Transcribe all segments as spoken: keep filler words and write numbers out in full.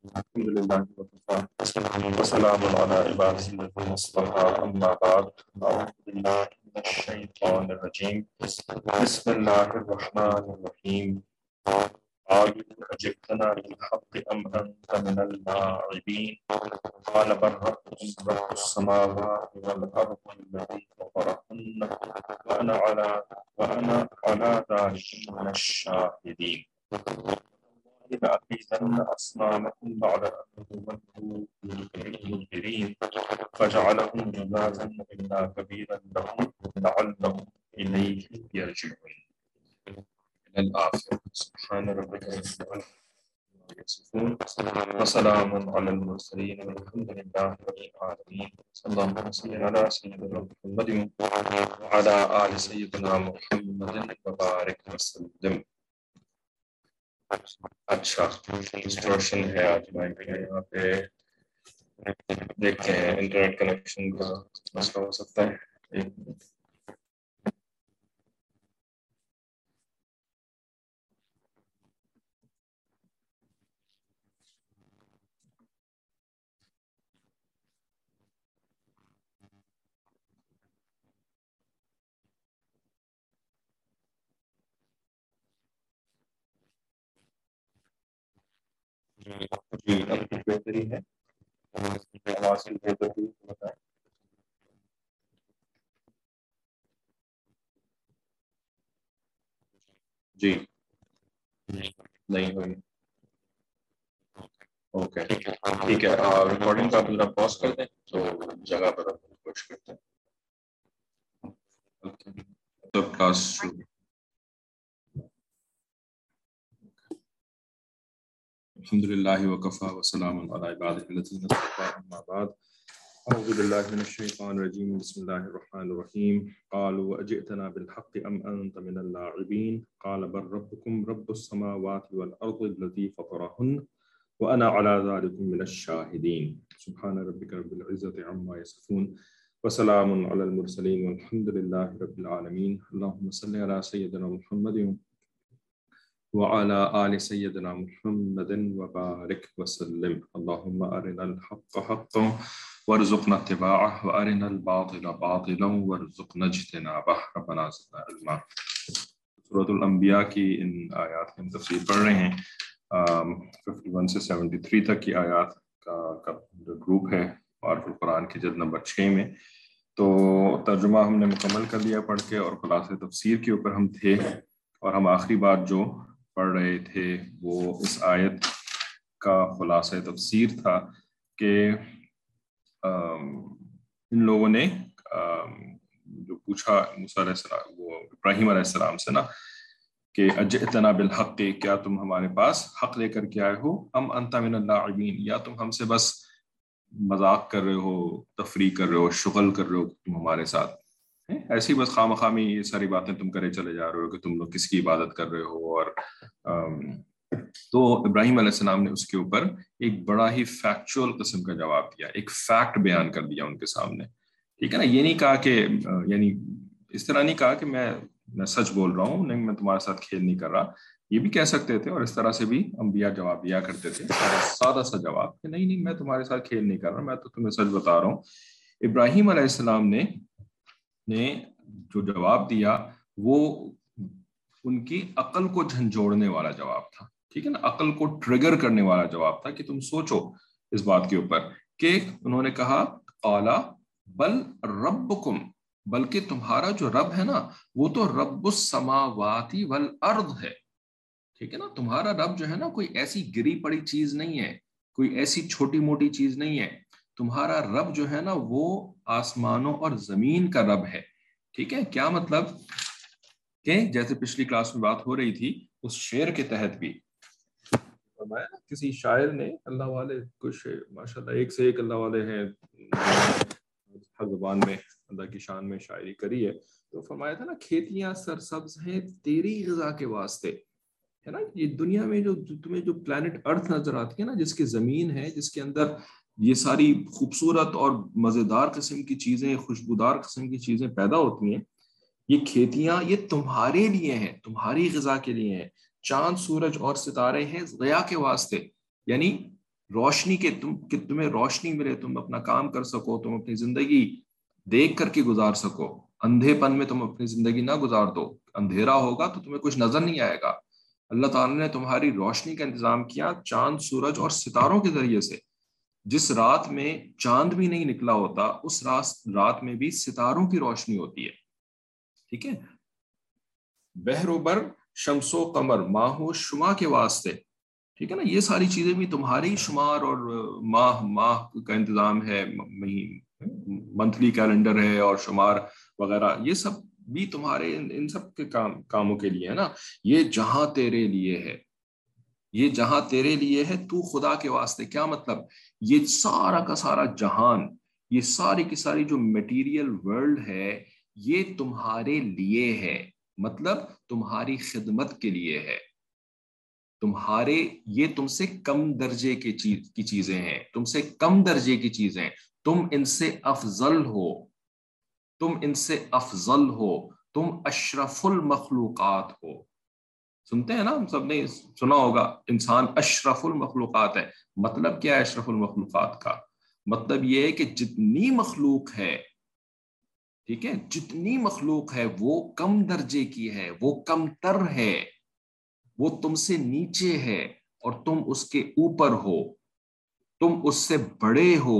الحمد لله وكفى وسلام على عباده الذين اصطفى أما بعد أعوذ بالله من الشيطان الرجيم بسم الله الرحمن الرحيم قالوا أجئتنا بالحق أم أنت من اللاعبين قال بل ربكم رب السماوات والأرض الذي فطرهن وأنا على وأنا على ذلك من الشاهدين لأكيدن أصنامكم بعد أن تولوا مدبرين فجعلهم جذاذا إلا كبيرا لهم لعلهم إليه يرجعون إلى الآخرة. سبحان ربك رب العزة عما يصفون وسلام على المرسلين والحمد لله رب العالمين. اللهم صل على سيدنا محمد وعلى آل سيدنا محمد وبارك وسلم. اچھا ڈسٹورشن ہے آج مائک کا یہاں پہ، دیکھتے ہیں انٹرنیٹ کنیکشن کا مسئلہ ہو سکتا ہے. ایک منٹ. جی اب کچھ بہتری ہے، آواز کی بہتری بتائیں. جی نہیں ہوئی. اوکے ٹھیک ہے، ریکارڈنگ کا ذرا پاز کر دیں تو جگہ پر کوشش کرتے ہیں. تو کلاس الحمد للہ وکفى وسلام علی عباده الذین اصطفى اما بعد اعوذ باللہ من الشیطان الرجیم بسم اللہ الرحمن الرحیم قالوا اجئتنا بالحق ام انت من اللاعبین قال بل ربکم رب السماوات والارض الذی فطرهن وانا على ذلك من الشاہدین. سبحان ربک رب العزة عما یصفون وسلام علی المرسلین والحمد للہ رب العالمین. اللهم صل علی سیدنا محمد وعلى آل سيدنا محمد وبارك وسلم. اللهم أرنا الحق حقا وارزقنا اتباعه وأرنا الباطل باطلا وارزقنا اجتنابه. ربنا زدنا علما. سورۃ الانبیاء کی ان آیات کی ہم تفسیر پڑھ رہے ہیں. اکیاون سے تہتر تک کی آیات کا گروپ ہے معارف القرآن کی جلد نمبر چھ میں. تو ترجمہ ہم نے مکمل کر لیا پڑھ کے، اور خلاصہ تفسیر کے اوپر ہم تھے، اور ہم آخری بات جو پڑھ رہے تھے وہ اس آیت کا خلاصہ تفسیر تھا کہ ان لوگوں نے جو پوچھا موسیٰ علیہ السلام وہ ابراہیم علیہ السلام سے نا کہ اجئتنا بالحق، کیا تم ہمارے پاس حق لے کر کے آئے ہو، ام انت من اللاعبین، یا تم ہم سے بس مذاق کر رہے ہو، تفریح کر رہے ہو، شغل کر رہے ہو تم ہمارے ساتھ، ایسی بس خواہ مخوامی یہ ساری باتیں تم کرے چلے جا رہے ہو کہ تم لوگ کس کی عبادت کر رہے ہو. اور تو ابراہیم علیہ السلام نے اس کے اوپر ایک بڑا ہی فیکچوئل قسم کا جواب دیا، ایک فیکٹ بیان کر دیا ان کے سامنے. ٹھیک ہے نا، یہ نہیں کہا کہ یعنی اس طرح نہیں کہا کہ میں میں سچ بول رہا ہوں، نہیں میں تمہارے ساتھ کھیل نہیں کر رہا، یہ بھی کہہ سکتے تھے، اور اس طرح سے بھی انبیاء جواب دیا کرتے تھے، سادہ سا جواب کہ نہیں نہیں میں تمہارے ساتھ کھیل نہیں کر رہا، میں تو تمہیں سچ بتا رہا ہوں. ابراہیم علیہ السلام نے نے جو جواب دیا وہ ان کی عقل کو جھنجھوڑنے والا جواب تھا. ٹھیک ہے نا، عقل کو ٹریگر کرنے والا جواب تھا کہ تم سوچو اس بات کے اوپر کہ انہوں نے کہا قالا بل ربکم، بلکہ تمہارا جو رب ہے نا وہ تو رب السماوات والارض ہے. ٹھیک ہے نا، تمہارا رب جو ہے نا کوئی ایسی گری پڑی چیز نہیں ہے، کوئی ایسی چھوٹی موٹی چیز نہیں ہے. تمہارا رب جو ہے نا وہ آسمانوں اور زمین کا رب ہے. ٹھیک ہے، کیا مطلب کہ جیسے پچھلی کلاس میں بات ہو رہی تھی اس شعر کے تحت بھی فرمایا نا، کسی شاعر نے، اللہ والے کچھ ماشاءاللہ ایک سے ایک اللہ والے ہیں ہر زبان میں اللہ کی شان میں شاعری کری ہے، تو فرمایا تھا نا کھیتیاں سرسبز ہیں تیری غذا کے واسطے. ہے نا، یہ دنیا میں جو تمہیں جو پلانٹ ارتھ نظر آتی ہے نا، جس کی زمین ہے، جس کے اندر یہ ساری خوبصورت اور مزیدار قسم کی چیزیں، خوشبودار قسم کی چیزیں پیدا ہوتی ہیں، یہ کھیتیاں یہ تمہارے لیے ہیں، تمہاری غذا کے لیے ہیں. چاند سورج اور ستارے ہیں ضیاء کے واسطے، یعنی روشنی کے تم کہ تمہیں روشنی ملے، تم اپنا کام کر سکو، تم اپنی زندگی دیکھ کر کے گزار سکو. اندھے پن میں تم اپنی زندگی نہ گزار دو. اندھیرا ہوگا تو تمہیں کچھ نظر نہیں آئے گا. اللہ تعالیٰ نے تمہاری روشنی کا انتظام کیا چاند، سورج اور ستاروں کے ذریعے سے. جس رات میں چاند بھی نہیں نکلا ہوتا اس رات میں بھی ستاروں کی روشنی ہوتی ہے. ٹھیک ہے. بحر و بر، شمس و قمر، ماہ و شمع کے واسطے. ٹھیک ہے نا. یہ ساری چیزیں بھی تمہارے ہی شمار اور ماہ ماہ کا انتظام ہے، منتھلی کیلنڈر ہے اور شمار وغیرہ، یہ سب بھی تمہارے ان سب کے کام کاموں کے لیے ہے نا. یہ جہاں تیرے لیے ہے، یہ جہاں تیرے لیے ہے تو خدا کے واسطے. کیا مطلب؟ یہ سارا کا سارا جہان، یہ ساری کی ساری جو میٹیریل ورلڈ ہے یہ تمہارے لیے ہے، مطلب تمہاری خدمت کے لیے ہے. تمہارے یہ تم سے کم درجے کی چیز کی چیزیں ہیں، تم سے کم درجے کی چیزیں، تم ان سے افضل ہو، تم ان سے افضل ہو، تم اشرف المخلوقات ہو. سنتے ہیں نا، ہم سب نے سنا ہوگا انسان اشرف المخلوقات ہے. مطلب کیا ہے اشرف المخلوقات کا؟ مطلب یہ ہے کہ جتنی مخلوق ہے، ٹھیک ہے، جتنی مخلوق ہے وہ کم درجے کی ہے، وہ کم تر ہے، وہ تم سے نیچے ہے اور تم اس کے اوپر ہو. تم اس سے بڑے ہو،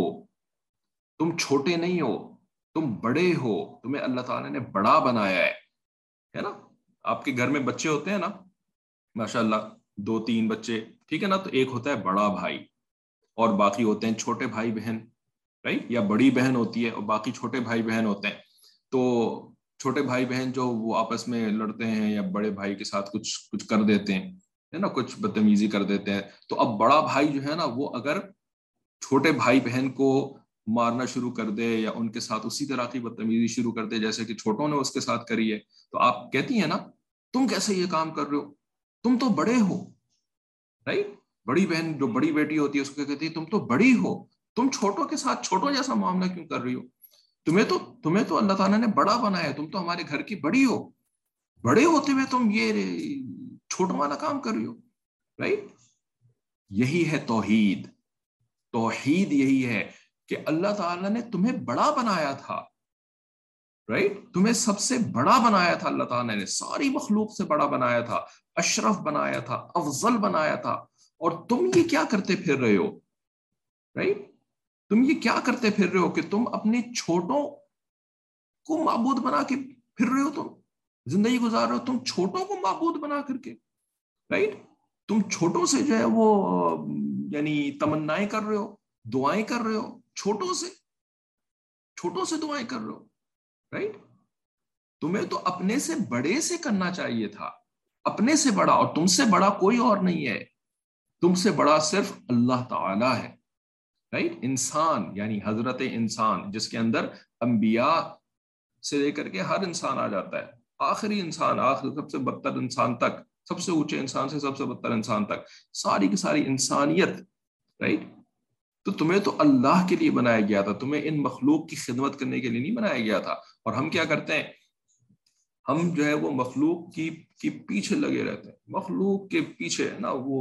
تم چھوٹے نہیں ہو، تم بڑے ہو. تمہیں اللہ تعالیٰ نے بڑا بنایا ہے ہے نا. آپ کے گھر میں بچے ہوتے ہیں نا، ماشاء اللہ، دو تین بچے، ٹھیک ہے نا. تو ایک ہوتا ہے بڑا بھائی اور باقی ہوتے ہیں چھوٹے بھائی بہن، رائٹ؟ یا بڑی بہن ہوتی ہے اور باقی چھوٹے بھائی بہن ہوتے ہیں. تو چھوٹے بھائی بہن جو وہ آپس میں لڑتے ہیں یا بڑے بھائی کے ساتھ کچھ کچھ کر دیتے ہیں، ہے نا، کچھ بدتمیزی کر دیتے ہیں. تو اب بڑا بھائی جو ہے نا وہ اگر چھوٹے بھائی بہن کو مارنا شروع کر دے یا ان کے ساتھ اسی طرح کی بدتمیزی شروع کر دے جیسے کہ چھوٹوں نے اس کے ساتھ کری ہے، تو آپ کہتی ہیں نا تم کیسے یہ کام کر رہے ہو، تم تو بڑے ہو، رائٹ؟ بڑی بہن جو بڑی بیٹی ہوتی ہے اس کو کہتی ہے تم تو بڑی ہو، تم چھوٹوں کے ساتھ چھوٹوں جیسا معاملہ کیوں کر رہی ہو؟ تمہیں تو تمہیں تو اللہ تعالیٰ نے بڑا بنایا ہے، تم تو ہمارے گھر کی بڑی ہو، بڑے ہوتے ہوئے تم یہ چھوٹوں والا کام کر رہی ہو، رائٹ؟ یہی ہے توحید. توحید یہی ہے کہ اللہ تعالیٰ نے تمہیں بڑا بنایا تھا، رائٹ؟ تمہیں سب سے بڑا بنایا تھا اللہ تعالیٰ نے، ساری مخلوق سے بڑا بنایا تھا، اشرف بنایا تھا، افضل بنایا تھا. اور تم یہ کیا کرتے پھر رہے ہو، رائٹ؟ تم یہ کیا کرتے پھر رہے ہو کہ تم اپنے چھوٹوں کو معبود بنا کے پھر رہے ہو، تم زندگی گزار رہے ہو تم چھوٹوں کو معبود بنا کر کے، رائٹ؟ تم چھوٹوں سے جو ہے وہ یعنی تمنائیں کر رہے ہو، دعائیں کر رہے ہو، چھوٹوں سے چھوٹوں سے دعائیں کر رہے ہو، رائٹ؟ تمہیں تو اپنے سے بڑے سے کرنا چاہیے تھا، اپنے سے بڑا، اور تم سے بڑا کوئی اور نہیں ہے، تم سے بڑا صرف اللہ تعالی ہے، رائٹ؟ انسان یعنی حضرت انسان جس کے اندر انبیاء سے لے کر کے ہر انسان آ جاتا ہے، آخری انسان، آخر سب سے بدتر انسان تک، سب سے اونچے انسان سے سب سے بدتر انسان تک، ساری کی ساری انسانیت، رائٹ؟ تو تمہیں تو اللہ کے لیے بنایا گیا تھا، تمہیں ان مخلوق کی خدمت کرنے کے لیے نہیں بنایا گیا تھا. اور ہم کیا کرتے ہیں، ہم جو ہے وہ مخلوق کی کی پیچھے لگے رہتے ہیں، مخلوق کے پیچھے نا وہ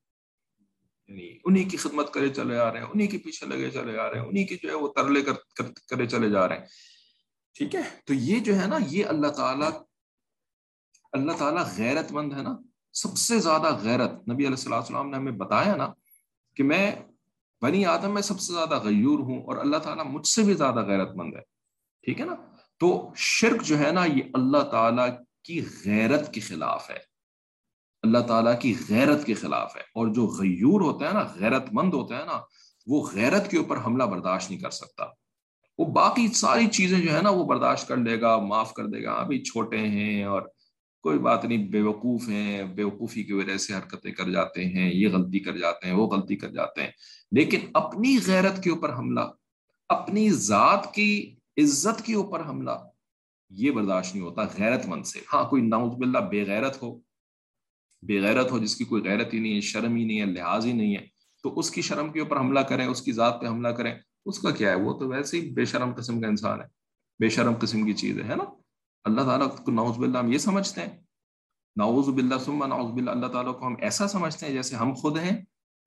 یعنی انہی کی خدمت کرے چلے آ رہے ہیں، انہی کے پیچھے لگے چلے آ رہے ہیں، انہی کی جو ہے وہ ترلے کر, کر, کرے چلے جا رہے ہیں. ٹھیک ہے. تو یہ جو ہے نا یہ اللہ تعالیٰ اللہ تعالیٰ غیرت مند ہے نا، سب سے زیادہ غیرت. نبی علیہ الصلوۃ والسلام نے ہمیں بتایا نا کہ میں بنی آدم میں سب سے زیادہ غیور ہوں اور اللہ تعالیٰ مجھ سے بھی زیادہ غیرت مند ہے. ٹھیک ہے نا. تو شرک جو ہے نا یہ اللہ تعالیٰ کی غیرت کے خلاف ہے، اللہ تعالیٰ کی غیرت کے خلاف ہے. اور جو غیور ہوتا ہے نا، غیرت مند ہوتا ہے نا، وہ غیرت کے اوپر حملہ برداشت نہیں کر سکتا. وہ باقی ساری چیزیں جو ہے نا وہ برداشت کر لے گا، معاف کر دے گا، ابھی چھوٹے ہیں اور کوئی بات نہیں، بے وقوف ہیں، بے وقوفی کی وجہ سے حرکتیں کر جاتے ہیں، یہ غلطی کر جاتے ہیں، وہ غلطی کر جاتے ہیں. لیکن اپنی غیرت کے اوپر حملہ، اپنی ذات کی عزت کے اوپر حملہ، یہ برداشت نہیں ہوتا غیرت مند سے. ہاں کوئی نعوذ باللہ بے غیرت ہو، بے غیرت ہو جس کی کوئی غیرت ہی نہیں ہے، شرم ہی نہیں ہے، لحاظ ہی نہیں ہے، تو اس کی شرم کے اوپر حملہ کریں، اس کی ذات پہ حملہ کریں، اس کا کیا ہے، وہ تو ویسے ہی بے شرم قسم کا انسان ہے، بے شرم قسم کی چیز ہے نا. اللہ تعالیٰ کو نعوذ باللہ ہم یہ سمجھتے ہیں، نعوذ باللہ ثم نعوذ باللہ، اللہ تعالیٰ کو ہم ایسا سمجھتے ہیں جیسے ہم خود ہیں،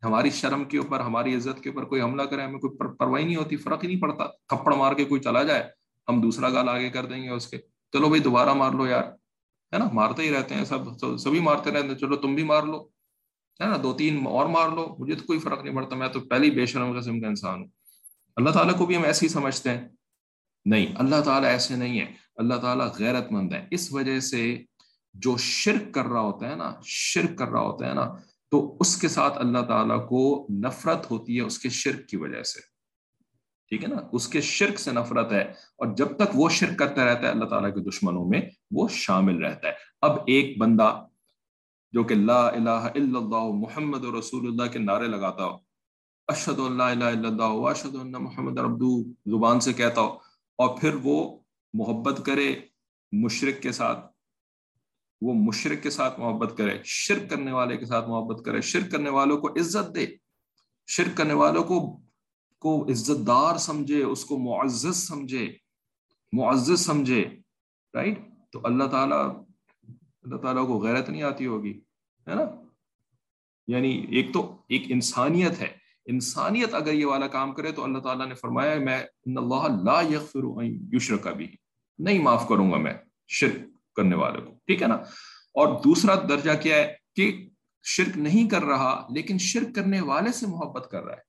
ہماری شرم کے اوپر, ہماری عزت کے اوپر کوئی حملہ کرے, ہمیں کوئی پرواہ نہیں ہوتی, فرق ہی نہیں پڑتا. تھپڑ مار کے کوئی چلا جائے, ہم دوسرا گال آگے کر دیں گے اس کے, چلو بھائی دوبارہ مار لو یار, ہے نا, مارتے ہی رہتے ہیں سب, سبھی مارتے رہتے ہیں, چلو تم بھی مار لو, ہے نا, دو تین اور مار لو, مجھے تو کوئی فرق نہیں پڑتا, میں تو پہلی بے شرم قسم کا انسان ہوں. اللہ تعالیٰ کو بھی ہم ایسے ہی سمجھتے ہیں. نہیں, اللہ تعالیٰ ایسے نہیں ہے, اللہ تعالیٰ غیرت مند ہے. اس وجہ سے جو شرک کر رہا ہوتا ہے نا, شرک کر رہا ہوتا ہے نا, تو اس کے ساتھ اللہ تعالیٰ کو نفرت ہوتی ہے اس کے شرک کی وجہ سے. ٹھیک ہے نا, اس کے شرک سے نفرت ہے, اور جب تک وہ شرک کرتا رہتا ہے اللہ تعالیٰ کے دشمنوں میں وہ شامل رہتا ہے. اب ایک بندہ جو کہ لا الہ الا اللہ محمد رسول اللہ کے نعرے لگاتا ہو, اشہد ان لا الہ الا اللہ واشہد ان محمد عبدہ زبان سے کہتا ہو, اور پھر وہ محبت کرے مشرک کے ساتھ, وہ مشرک کے ساتھ محبت کرے, شرک کرنے والے کے ساتھ محبت کرے, شرک کرنے والوں کو عزت دے, شرک کرنے والوں کو کو عزت دار سمجھے, اس کو معزز سمجھے, معزز سمجھے, رائٹ. تو اللہ تعالیٰ اللہ تعالیٰ کو غیرت نہیں آتی ہوگی, ہے نا. یعنی ایک تو ایک انسانیت ہے, انسانیت اگر یہ والا کام کرے تو اللہ تعالیٰ نے فرمایا میں ان اللہ لا یغفر ان یشرک بہ, نہیں معاف کروں گا میں شرک کرنے والے کو. ٹھیک ہے نا. اور دوسرا درجہ کیا ہے کہ شرک نہیں کر رہا لیکن شرک کرنے والے سے محبت کر رہا ہے,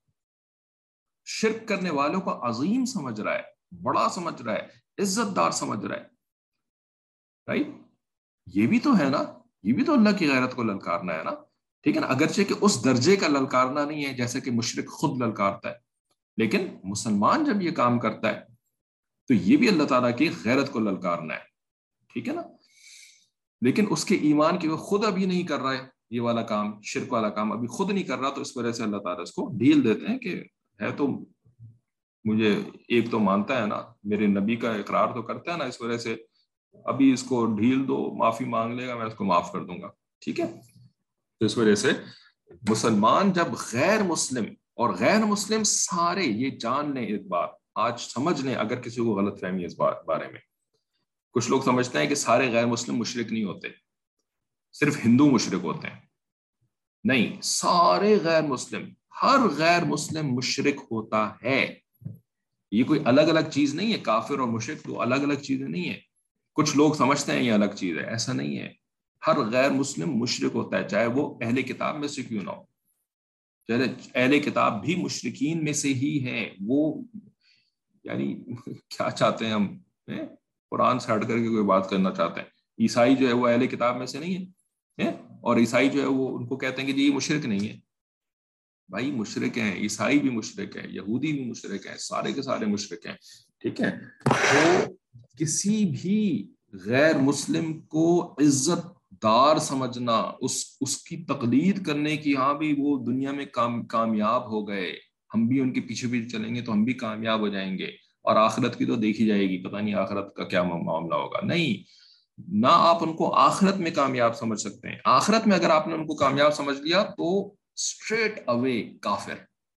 شرک کرنے والوں کو عظیم سمجھ رہا ہے, بڑا سمجھ رہا ہے, عزت دار سمجھ رہا ہے, رائٹ. یہ بھی تو ہے نا, یہ بھی تو اللہ کی غیرت کو للکارنا ہے نا. ٹھیک ہے نا, اگرچہ کہ اس درجے کا للکارنا نہیں ہے جیسے کہ مشرک خود للکارتا ہے, لیکن مسلمان جب یہ کام کرتا ہے تو یہ بھی اللہ تعالیٰ کی غیرت کو للکارنا ہے. ٹھیک ہے نا. لیکن اس کے ایمان کی وہ خود ابھی نہیں کر رہا ہے, یہ والا کام, شرک والا کام ابھی خود نہیں کر رہا, تو اس وجہ سے اللہ تعالیٰ اس کو ڈھیل دیتے ہیں کہ ہے تو مجھے ایک تو مانتا ہے نا, میرے نبی کا اقرار تو کرتا ہے نا, اس وجہ سے ابھی اس کو ڈھیل دو, معافی مانگ لے گا, میں اس کو معاف کر دوں گا. ٹھیک ہے. تو اس وجہ سے مسلمان جب غیر مسلم, اور غیر مسلم سارے یہ جان لیں, ایک بات آج سمجھ لیں, اگر کسی کو غلط فہمی ہے اس بارے میں, کچھ لوگ سمجھتے ہیں کہ سارے غیر مسلم مشرک نہیں ہوتے, صرف ہندو مشرک ہوتے ہیں. نہیں, سارے غیر مسلم, ہر غیر مسلم مشرک ہوتا ہے. یہ کوئی الگ الگ چیز نہیں ہے, کافر اور مشرک تو الگ الگ چیزیں نہیں ہیں. کچھ لوگ سمجھتے ہیں یہ الگ چیز ہے, ایسا نہیں ہے. ہر غیر مسلم مشرک ہوتا ہے, چاہے وہ اہل کتاب میں سے کیوں نہ ہو. چاہے اہل کتاب بھی مشرکین میں سے ہی ہیں. وہ یعنی کیا چاہتے ہیں ہم, قرآن سے ہٹ کر کے کوئی بات کرنا چاہتے ہیں. عیسائی جو ہے وہ اہل کتاب میں سے نہیں ہے, اور عیسائی جو ہے وہ ان کو کہتے ہیں کہ جی یہ مشرک نہیں ہے. بھائی مشرک ہیں, عیسائی بھی مشرک ہے, یہودی بھی مشرک ہیں, سارے کے سارے مشرک ہیں. ٹھیک ہے. تو کسی بھی غیر مسلم کو عزت دار سمجھنا, اس اس کی تقلید کرنے کی, ہاں بھی وہ دنیا میں کام کامیاب ہو گئے, ہم بھی ان کے پیچھے پیچھے چلیں گے تو ہم بھی کامیاب ہو جائیں گے, اور آخرت کی تو دیکھی جائے گی, پتہ نہیں آخرت کا کیا معاملہ ہوگا. نہیں, نہ آپ ان کو آخرت میں کامیاب سمجھ سکتے ہیں. آخرت میں اگر آپ نے ان کو کامیاب سمجھ لیا تو اسٹریٹ اوے کافر,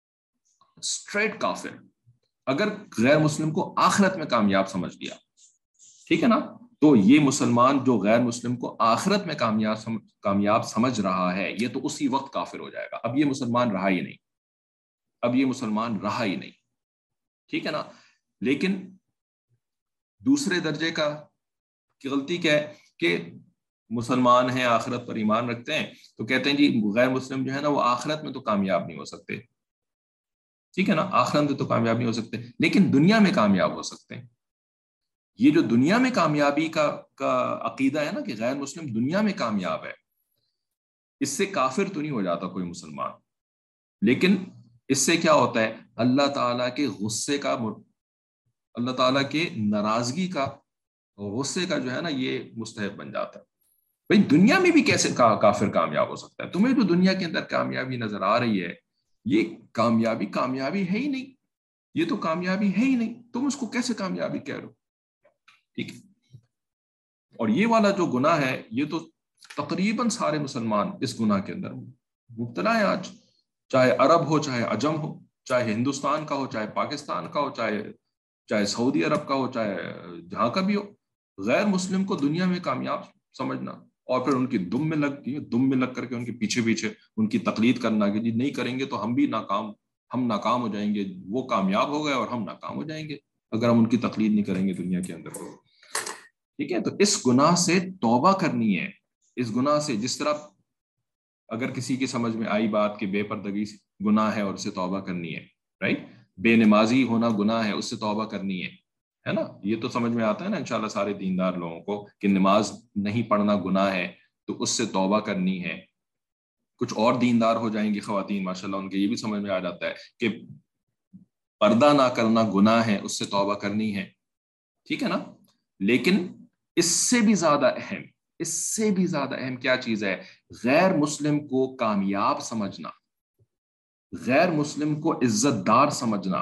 اسٹریٹ کافر, اگر غیر مسلم کو آخرت میں کامیاب سمجھ لیا. ٹھیک ہے نا. تو یہ مسلمان جو غیر مسلم کو آخرت میں کامیاب سمجھ, کامیاب سمجھ رہا ہے, یہ تو اسی وقت کافر ہو جائے گا. اب یہ مسلمان رہا ہی نہیں, اب یہ مسلمان رہا ہی نہیں. ٹھیک ہے نا. لیکن دوسرے درجے کا کی غلطی کیا ہے کہ مسلمان ہیں, آخرت پر ایمان رکھتے ہیں, تو کہتے ہیں جی غیر مسلم جو ہے نا وہ آخرت میں تو کامیاب نہیں ہو سکتے. ٹھیک ہے نا, آخرت میں تو کامیاب نہیں ہو سکتے, لیکن دنیا میں کامیاب ہو سکتے ہیں. یہ جو دنیا میں کامیابی کا کا عقیدہ ہے نا کہ غیر مسلم دنیا میں کامیاب ہے, اس سے کافر تو نہیں ہو جاتا کوئی مسلمان, لیکن اس سے کیا ہوتا ہے, اللہ تعالیٰ کے غصے کا, اللہ تعالیٰ کے ناراضگی کا, غصے کا جو ہے نا یہ مستحق بن جاتا ہے. بھائی دنیا میں بھی کیسے کافر کامیاب ہو سکتا ہے؟ تمہیں جو دنیا کے اندر کامیابی نظر آ رہی ہے یہ کامیابی کامیابی ہے ہی نہیں, یہ تو کامیابی ہے ہی نہیں, تم اس کو کیسے کامیابی کہہ رہے ہو؟ ٹھیک ہے. اور یہ والا جو گناہ ہے یہ تو تقریباً سارے مسلمان اس گناہ کے اندر مبتلا ہیں آج, چاہے عرب ہو, چاہے عجم ہو, چاہے ہندوستان کا ہو, چاہے پاکستان کا ہو, چاہے چاہے سعودی عرب کا ہو, چاہے جہاں کا بھی ہو. غیر مسلم کو دنیا میں کامیاب سمجھنا, اور پھر ان کی دم میں لگ گئی دم میں لگ کر کے ان کے پیچھے پیچھے ان کی تقلید کرنا کہ جی نہیں کریں گے تو ہم بھی ناکام ہم ناکام ہو جائیں گے، وہ کامیاب ہو گئے اور ہم ناکام ہو جائیں گے اگر ہم ان کی تقلید نہیں کریں گے دنیا کے اندر۔ ٹھیک ہے، تو اس گناہ سے توبہ کرنی ہے، اس گناہ سے جس طرح اگر کسی کی سمجھ میں آئی بات کہ بے پردگی گناہ ہے اور اسے توبہ کرنی ہے، رائٹ، بے نمازی ہونا گناہ ہے اس سے توبہ کرنی ہے، ہے نا، یہ تو سمجھ میں آتا ہے نا انشاءاللہ سارے دیندار لوگوں کو کہ نماز نہیں پڑھنا گناہ ہے تو اس سے توبہ کرنی ہے۔ کچھ اور دیندار ہو جائیں گی خواتین ماشاءاللہ، ان کے یہ بھی سمجھ میں آ جاتا ہے کہ پردہ نہ کرنا گناہ ہے اس سے توبہ کرنی ہے، ٹھیک ہے نا۔ لیکن اس سے بھی زیادہ اہم اس سے بھی زیادہ اہم کیا چیز ہے؟ غیر مسلم کو کامیاب سمجھنا، غیر مسلم کو عزت دار سمجھنا۔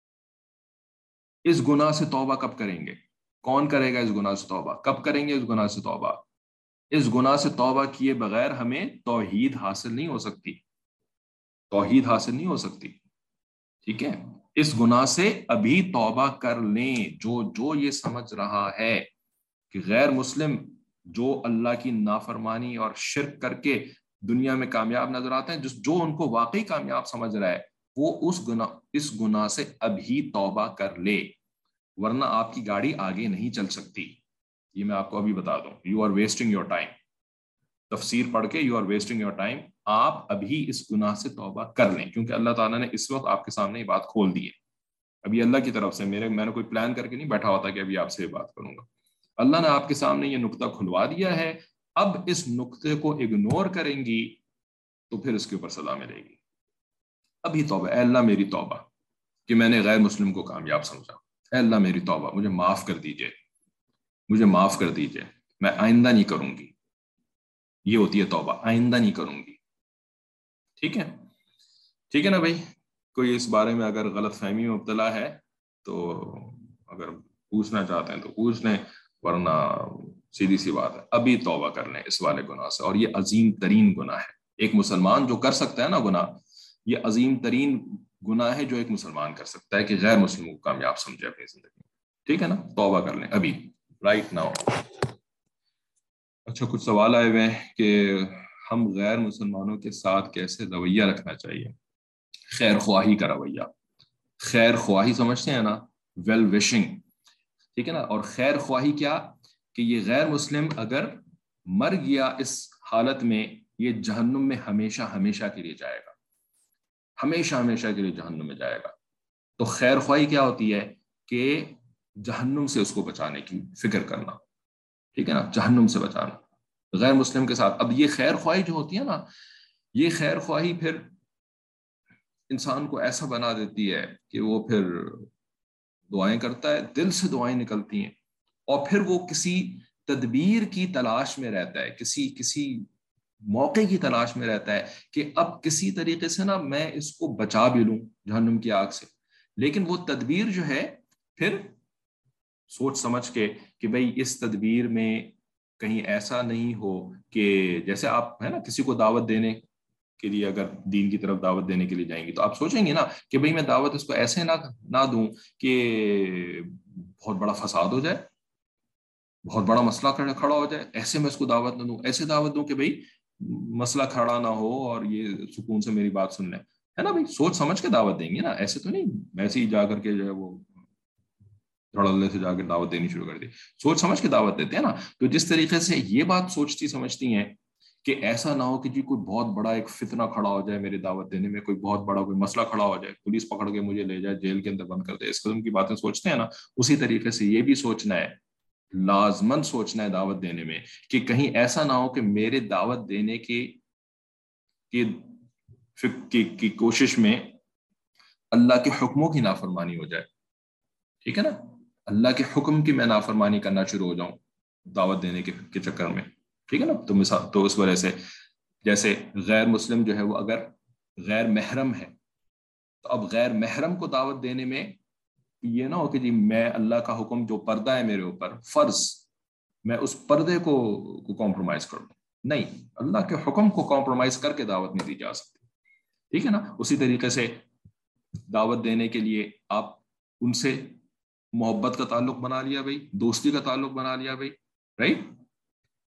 اس گناہ سے توبہ کب کریں گے؟ کون کرے گا اس گناہ سے توبہ؟ کب کریں گے اس گناہ سے توبہ؟ اس گناہ سے توبہ کیے بغیر ہمیں توحید حاصل نہیں ہو سکتی، توحید حاصل نہیں ہو سکتی، ٹھیک ہے۔ اس گناہ سے ابھی توبہ کر لیں جو جو یہ سمجھ رہا ہے کہ غیر مسلم جو اللہ کی نافرمانی اور شرک کر کے دنیا میں کامیاب نظر آتے ہیں، جو ان کو واقعی کامیاب سمجھ رہا ہے، وہ اس گناہ اس گناہ سے ابھی توبہ کر لے، ورنہ آپ کی گاڑی آگے نہیں چل سکتی۔ یہ میں آپ کو ابھی بتا دوں، you are wasting your time, تفسیر پڑھ کے you are wasting your time. آپ ابھی اس گناہ سے توبہ کر لیں، کیونکہ اللہ تعالیٰ نے اس وقت آپ کے سامنے یہ بات کھول دی ہے۔ ابھی اللہ کی طرف سے میرے میں نے کوئی پلان کر کے نہیں بیٹھا ہوتا کہ ابھی آپ سے یہ بات کروں گا، اللہ نے آپ کے سامنے یہ نقطہ کھلوا دیا ہے۔ اب اس نقطے کو اگنور کریں گی تو پھر اس کے اوپر سزا ملے گی۔ ابھی توبہ، اے اللہ میری توبہ کہ میں نے غیر مسلم کو کامیاب سمجھا، اے اللہ میری توبہ، مجھے معاف کر دیجئے، مجھے معاف کر دیجئے، میں آئندہ نہیں کروں گی۔ یہ ہوتی ہے توبہ، آئندہ نہیں کروں گی، ٹھیک ہے ٹھیک ہے نا بھائی۔ کوئی اس بارے میں اگر غلط فہمی میں مبتلا ہے تو اگر پوچھنا چاہتے ہیں تو پوچھ لیں، ورنہ سیدھی سی بات ہے ابھی توبہ کر لیں اس والے گناہ سے۔ اور یہ عظیم ترین گناہ ہے، ایک مسلمان جو کر سکتا ہے نا گناہ، یہ عظیم ترین گناہ ہے جو ایک مسلمان کر سکتا ہے کہ غیر مسلموں کو کامیاب سمجھے اپنی زندگی میں، ٹھیک ہے نا۔ توبہ کر لیں ابھی، رائٹ ناؤ۔ اچھا، کچھ سوال آئے ہوئے ہیں کہ ہم غیر مسلمانوں کے ساتھ کیسے رویہ رکھنا چاہیے؟ خیر خواہی کا رویہ، خیر خواہی سمجھتے ہیں نا، ویل وشنگ، ٹھیک ہے نا۔ اور خیر خواہی کیا کہ یہ غیر مسلم اگر مر گیا اس حالت میں، یہ جہنم میں ہمیشہ ہمیشہ کے لیے جائے گا، ہمیشہ ہمیشہ کے لیے جہنم میں جائے گا۔ تو خیر خواہی کیا ہوتی ہے کہ جہنم سے اس کو بچانے کی فکر کرنا، ٹھیک ہے نا، جہنم سے بچانا غیر مسلم کے ساتھ۔ اب یہ خیر خواہی جو ہوتی ہے نا، یہ خیر خواہی پھر انسان کو ایسا بنا دیتی ہے کہ وہ پھر دعائیں کرتا ہے، دل سے دعائیں نکلتی ہیں، اور پھر وہ کسی تدبیر کی تلاش میں رہتا ہے، کسی کسی موقع کی تلاش میں رہتا ہے کہ اب کسی طریقے سے نا میں اس کو بچا بھی لوں جہنم کی آگ سے۔ لیکن وہ تدبیر جو ہے پھر سوچ سمجھ کے کہ بھئی اس تدبیر میں کہیں ایسا نہیں ہو کہ جیسے آپ ہے نا کسی کو دعوت دینے کے لیے اگر دین کی طرف دعوت دینے کے لیے جائیں گے تو آپ سوچیں گے نا کہ بھئی میں دعوت اس کو ایسے نہ نہ دوں کہ بہت بڑا فساد ہو جائے، بہت بڑا مسئلہ کھڑا ہو جائے، ایسے میں اس کو دعوت نہ دوں، ایسے دعوت دوں کہ بھئی مسئلہ کھڑا نہ ہو اور یہ سکون سے میری بات سن لیں، ہے نا بھئی، سوچ سمجھ کے دعوت دیں گے نا، ایسے تو نہیں ویسے ہی جا کر کے جو ہے وہ دھڑلے سے جا کے دعوت دینی شروع کر دی۔ سوچ سمجھ کے دعوت دیتے ہیں نا۔ تو جس طریقے سے یہ بات سوچتی سمجھتی ہیں کہ ایسا نہ ہو کہ جی کوئی بہت بڑا ایک فتنہ کھڑا ہو جائے میری دعوت دینے میں، کوئی بہت بڑا کوئی مسئلہ کھڑا ہو جائے، پولیس پکڑ کے مجھے لے جائے، جیل کے اندر بند کر دے، اس قسم کی باتیں سوچتے ہیں نا، اسی طریقے سے یہ بھی سوچنا ہے، لازماً سوچنا ہے دعوت دینے میں کہ کہیں ایسا نہ ہو کہ میرے دعوت دینے کی کی, کی کوشش میں اللہ کے حکموں کی نافرمانی ہو جائے، ٹھیک ہے نا، اللہ کے حکم کی میں نافرمانی کرنا شروع ہو جاؤں دعوت دینے کے, کے چکر میں، ٹھیک ہے نا۔ تو مثال تو اس وجہ سے جیسے غیر مسلم جو ہے وہ اگر غیر محرم ہے تو اب غیر محرم کو دعوت دینے میں یہ نہ ہو کہ جی میں اللہ کا حکم جو پردہ ہے میرے اوپر فرض، میں اس پردے کو کمپرومائز کر دوں، نہیں، اللہ کے حکم کو کمپرومائز کر کے دعوت نہیں دی جا سکتی، ٹھیک ہے نا۔ اسی طریقے سے دعوت دینے کے لیے آپ ان سے محبت کا تعلق بنا لیا بھائی، دوستی کا تعلق بنا لیا بھائی، رائٹ،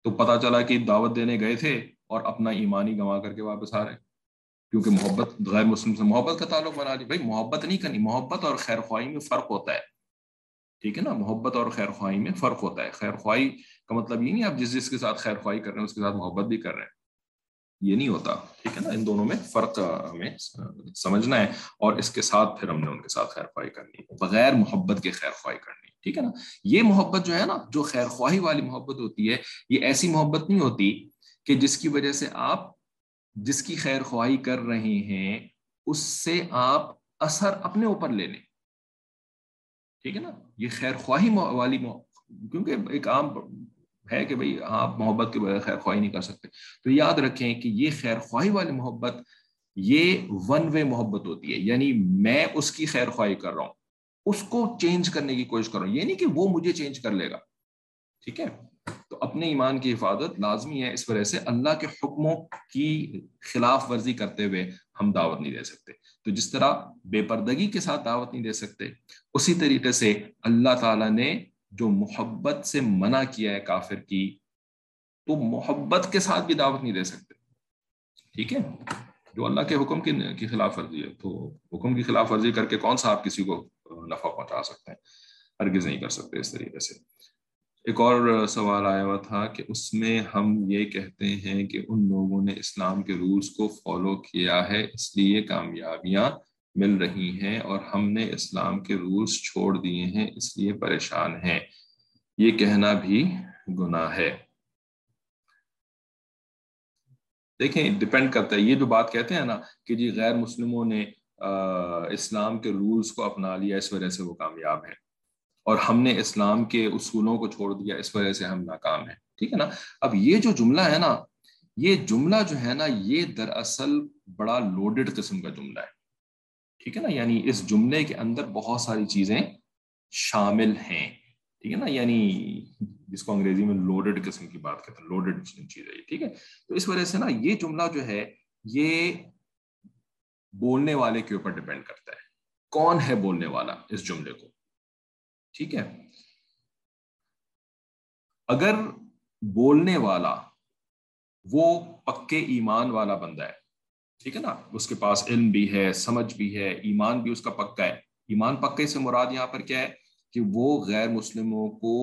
تو پتا چلا کہ دعوت دینے گئے تھے اور اپنا ایمان ہی گنوا کر کے واپس آ رہے ہیں، کیونکہ محبت غیر مسلم سے محبت کا تعلق بنا لی. بھائی محبت نہیں کرنی، محبت اور خیر خواہی میں فرق ہوتا ہے، ٹھیک ہے نا. محبت اور خیر خواہی میں فرق ہوتا ہے. خیر خواہی کا مطلب یہ نہیں آپ جس جس کے ساتھ خیر خواہی کر رہے ہیں اس کے ساتھ محبت بھی کر رہے ہیں، یہ نہیں ہوتا، ٹھیک ہے نا. ان دونوں میں فرق ہمیں سمجھنا ہے، اور اس کے ساتھ پھر ہم نے ان کے ساتھ خیر خواہی کرنی ہے، بغیر محبت کے خیر خواہی کرنی ہے، ٹھیک ہے نا. یہ محبت جو ہے نا، جو خیر خواہی والی محبت ہوتی ہے، یہ ایسی محبت نہیں ہوتی کہ جس کی وجہ سے آپ جس کی خیر خواہی کر رہے ہیں اس سے آپ اثر اپنے اوپر لے لیں، ٹھیک ہے نا. یہ خیر خواہی والی کیونکہ ایک عام ہے کہ بھئی آپ محبت کے بغیر خیر خواہی نہیں کر سکتے، تو یاد رکھیں کہ یہ خیر خواہی والی محبت یہ ون وے محبت ہوتی ہے، یعنی میں اس کی خیر خواہی کر رہا ہوں، اس کو چینج کرنے کی کوشش کر رہا ہوں، یہ نہیں کہ وہ مجھے چینج کر لے گا، ٹھیک ہے. تو اپنے ایمان کی حفاظت لازمی ہے، اس وجہ سے اللہ کے حکموں کی خلاف ورزی کرتے ہوئے ہم دعوت نہیں دے سکتے. تو جس طرح بے پردگی کے ساتھ دعوت نہیں دے سکتے، اسی طریقے سے اللہ تعالیٰ نے جو محبت سے منع کیا ہے کافر کی، تو محبت کے ساتھ بھی دعوت نہیں دے سکتے، ٹھیک ہے. جو اللہ کے حکم کی خلاف ورزی ہے، تو حکم کی خلاف ورزی کر کے کون سا آپ کسی کو نفع پہنچا سکتے ہیں؟ ہرگز نہیں کر سکتے اس طریقے سے. ایک اور سوال آیا ہوا تھا کہ اس میں ہم یہ کہتے ہیں کہ ان لوگوں نے اسلام کے رولز کو فالو کیا ہے اس لیے کامیابیاں مل رہی ہیں، اور ہم نے اسلام کے رولز چھوڑ دیے ہیں اس لیے پریشان ہیں، یہ کہنا بھی گناہ ہے. دیکھیں ڈیپینڈ کرتا ہے، یہ جو بات کہتے ہیں نا کہ جی غیر مسلموں نے اسلام کے رولز کو اپنا لیا اس وجہ سے وہ کامیاب ہیں، اور ہم نے اسلام کے اصولوں کو چھوڑ دیا اس وجہ سے ہم ناکام ہیں، ٹھیک ہے نا. اب یہ جو جملہ ہے نا، یہ جملہ جو ہے نا، یہ دراصل بڑا لوڈڈ قسم کا جملہ ہے، ٹھیک ہے نا. یعنی اس جملے کے اندر بہت ساری چیزیں شامل ہیں، ٹھیک ہے نا. یعنی جس کو انگریزی میں لوڈڈ قسم کی بات کہتے ہیں، لوڈڈ چیز ہے یہ، ٹھیک ہے. تو اس وجہ سے نا یہ جملہ جو ہے یہ بولنے والے کے اوپر ڈیپینڈ کرتا ہے، کون ہے بولنے والا اس جملے کو، ٹھیک ہے. اگر بولنے والا وہ پکے ایمان والا بندہ ہے، ٹھیک ہے نا، اس کے پاس علم بھی ہے، سمجھ بھی ہے، ایمان بھی اس کا پکا ہے. ایمان پکے سے مراد یہاں پر کیا ہے کہ وہ غیر مسلموں کو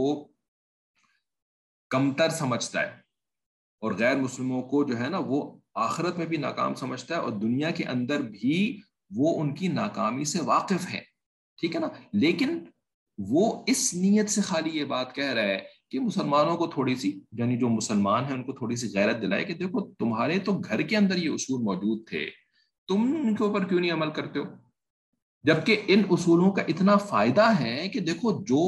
کمتر سمجھتا ہے، اور غیر مسلموں کو جو ہے نا وہ آخرت میں بھی ناکام سمجھتا ہے، اور دنیا کے اندر بھی وہ ان کی ناکامی سے واقف ہے، ٹھیک ہے نا. لیکن وہ اس نیت سے خالی یہ بات کہہ رہا ہے کہ مسلمانوں کو تھوڑی سی، یعنی جو مسلمان ہیں ان کو تھوڑی سی غیرت دلائے کہ دیکھو تمہارے تو گھر کے اندر یہ اصول موجود تھے، تم ان کے اوپر کیوں نہیں عمل کرتے ہو، جبکہ ان اصولوں کا اتنا فائدہ ہے کہ دیکھو جو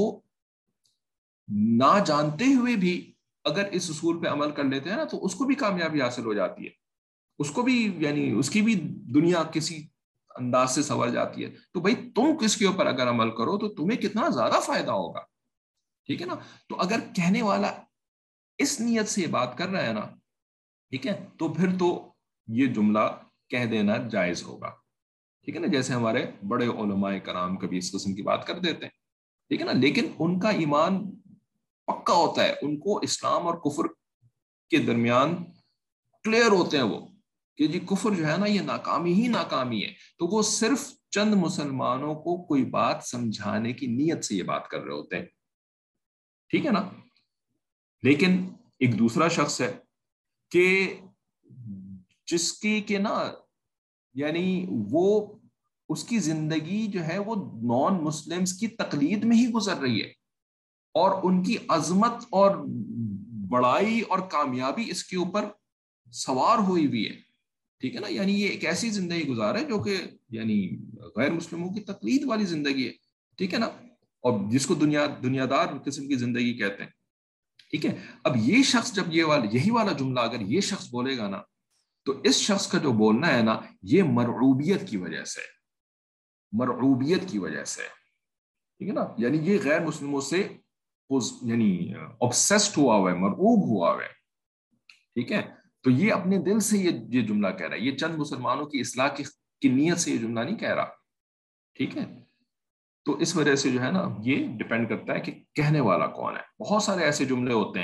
نہ جانتے ہوئے بھی اگر اس اصول پہ عمل کر لیتے ہیں نا تو اس کو بھی کامیابی حاصل ہو جاتی ہے، اس کو بھی یعنی اس کی بھی دنیا کسی انداز سے سنور جاتی ہے. تو بھائی تم کس کے اوپر اگر عمل کرو تو تمہیں کتنا زیادہ فائدہ ہوگا، ٹھیک ہے نا. تو اگر کہنے والا اس نیت سے یہ بات کر رہا ہے نا، ٹھیک ہے، تو پھر تو یہ جملہ کہہ دینا جائز ہوگا، ٹھیک ہے نا. جیسے ہمارے بڑے علماء کرام کبھی اس قسم کی بات کر دیتے ہیں، ٹھیک ہے نا، لیکن ان کا ایمان پکا ہوتا ہے، ان کو اسلام اور کفر کے درمیان کلیئر ہوتے ہیں وہ کہ جی کفر جو ہے نا یہ ناکامی ہی ناکامی ہے. تو وہ صرف چند مسلمانوں کو کوئی بات سمجھانے کی نیت سے یہ بات کر رہے ہوتے ہیں، ٹھیک ہے نا. لیکن ایک دوسرا شخص ہے کہ جس کی کہ نا یعنی وہ اس کی زندگی جو ہے وہ نان مسلمز کی تقلید میں ہی گزر رہی ہے، اور ان کی عظمت اور بڑائی اور کامیابی اس کے اوپر سوار ہوئی ہوئی ہے، ٹھیک ہے نا. یعنی یہ ایک ایسی زندگی گزار ہے جو کہ یعنی غیر مسلموں کی تقلید والی زندگی ہے، ٹھیک ہے نا، اور جس کو دنیا دنیا دار قسم کی زندگی کہتے ہیں، ٹھیک ہے. اب یہ شخص جب یہ والا یہی والا جملہ اگر یہ شخص بولے گا نا تو اس شخص کا جو بولنا ہے نا یہ مرعوبیت کی وجہ سے مرعوبیت کی وجہ سے ٹھیک ہے نا. یعنی یہ غیر مسلموں سے یعنی obsessed ہوا ہوا ہے، مرعوب ہوا ہوا ہے، ٹھیک ہے. تو یہ اپنے دل سے یہ یہ جملہ کہہ رہا ہے، یہ چند مسلمانوں کی اصلاح کی, کی نیت سے یہ جملہ نہیں کہہ رہا، ٹھیک ہے. تو اس وجہ سے جو ہے نا یہ ڈیپینڈ کرتا ہے کہ کہنے والا کون ہے. بہت سارے ایسے جملے ہوتے ہیں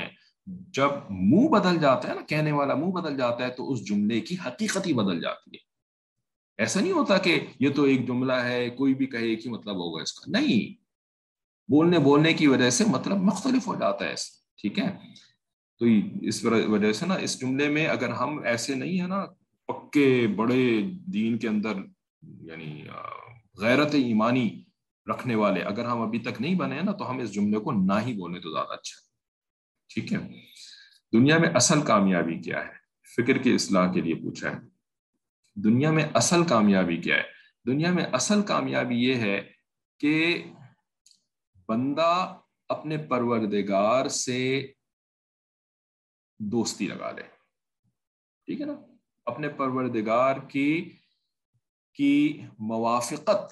جب منہ بدل جاتا ہے نا، کہنے والا منہ بدل جاتا ہے، تو اس جملے کی حقیقت ہی بدل جاتی ہے. ایسا نہیں ہوتا کہ یہ تو ایک جملہ ہے، کوئی بھی کہے کہ مطلب ہوگا اس کا، نہیں، بولنے بولنے کی وجہ سے مطلب مختلف ہو جاتا ہے. ٹھیک ہے، تو اس وجہ سے نا اس جملے میں اگر ہم ایسے نہیں ہے نا پکے بڑے دین کے اندر یعنی غیرت ایمانی رکھنے والے، اگر ہم ابھی تک نہیں بنے ہیں نا، تو ہم اس جملے کو نہ ہی بولیں تو زیادہ اچھا. ٹھیک ہے، دنیا میں اصل کامیابی کیا ہے؟ فکر کی اصلاح کے لیے پوچھا ہے. دنیا میں اصل کامیابی کیا ہے؟ دنیا میں اصل کامیابی یہ ہے کہ بندہ اپنے پروردگار سے دوستی لگا لے. ٹھیک ہے نا، اپنے پروردگار کی کی موافقت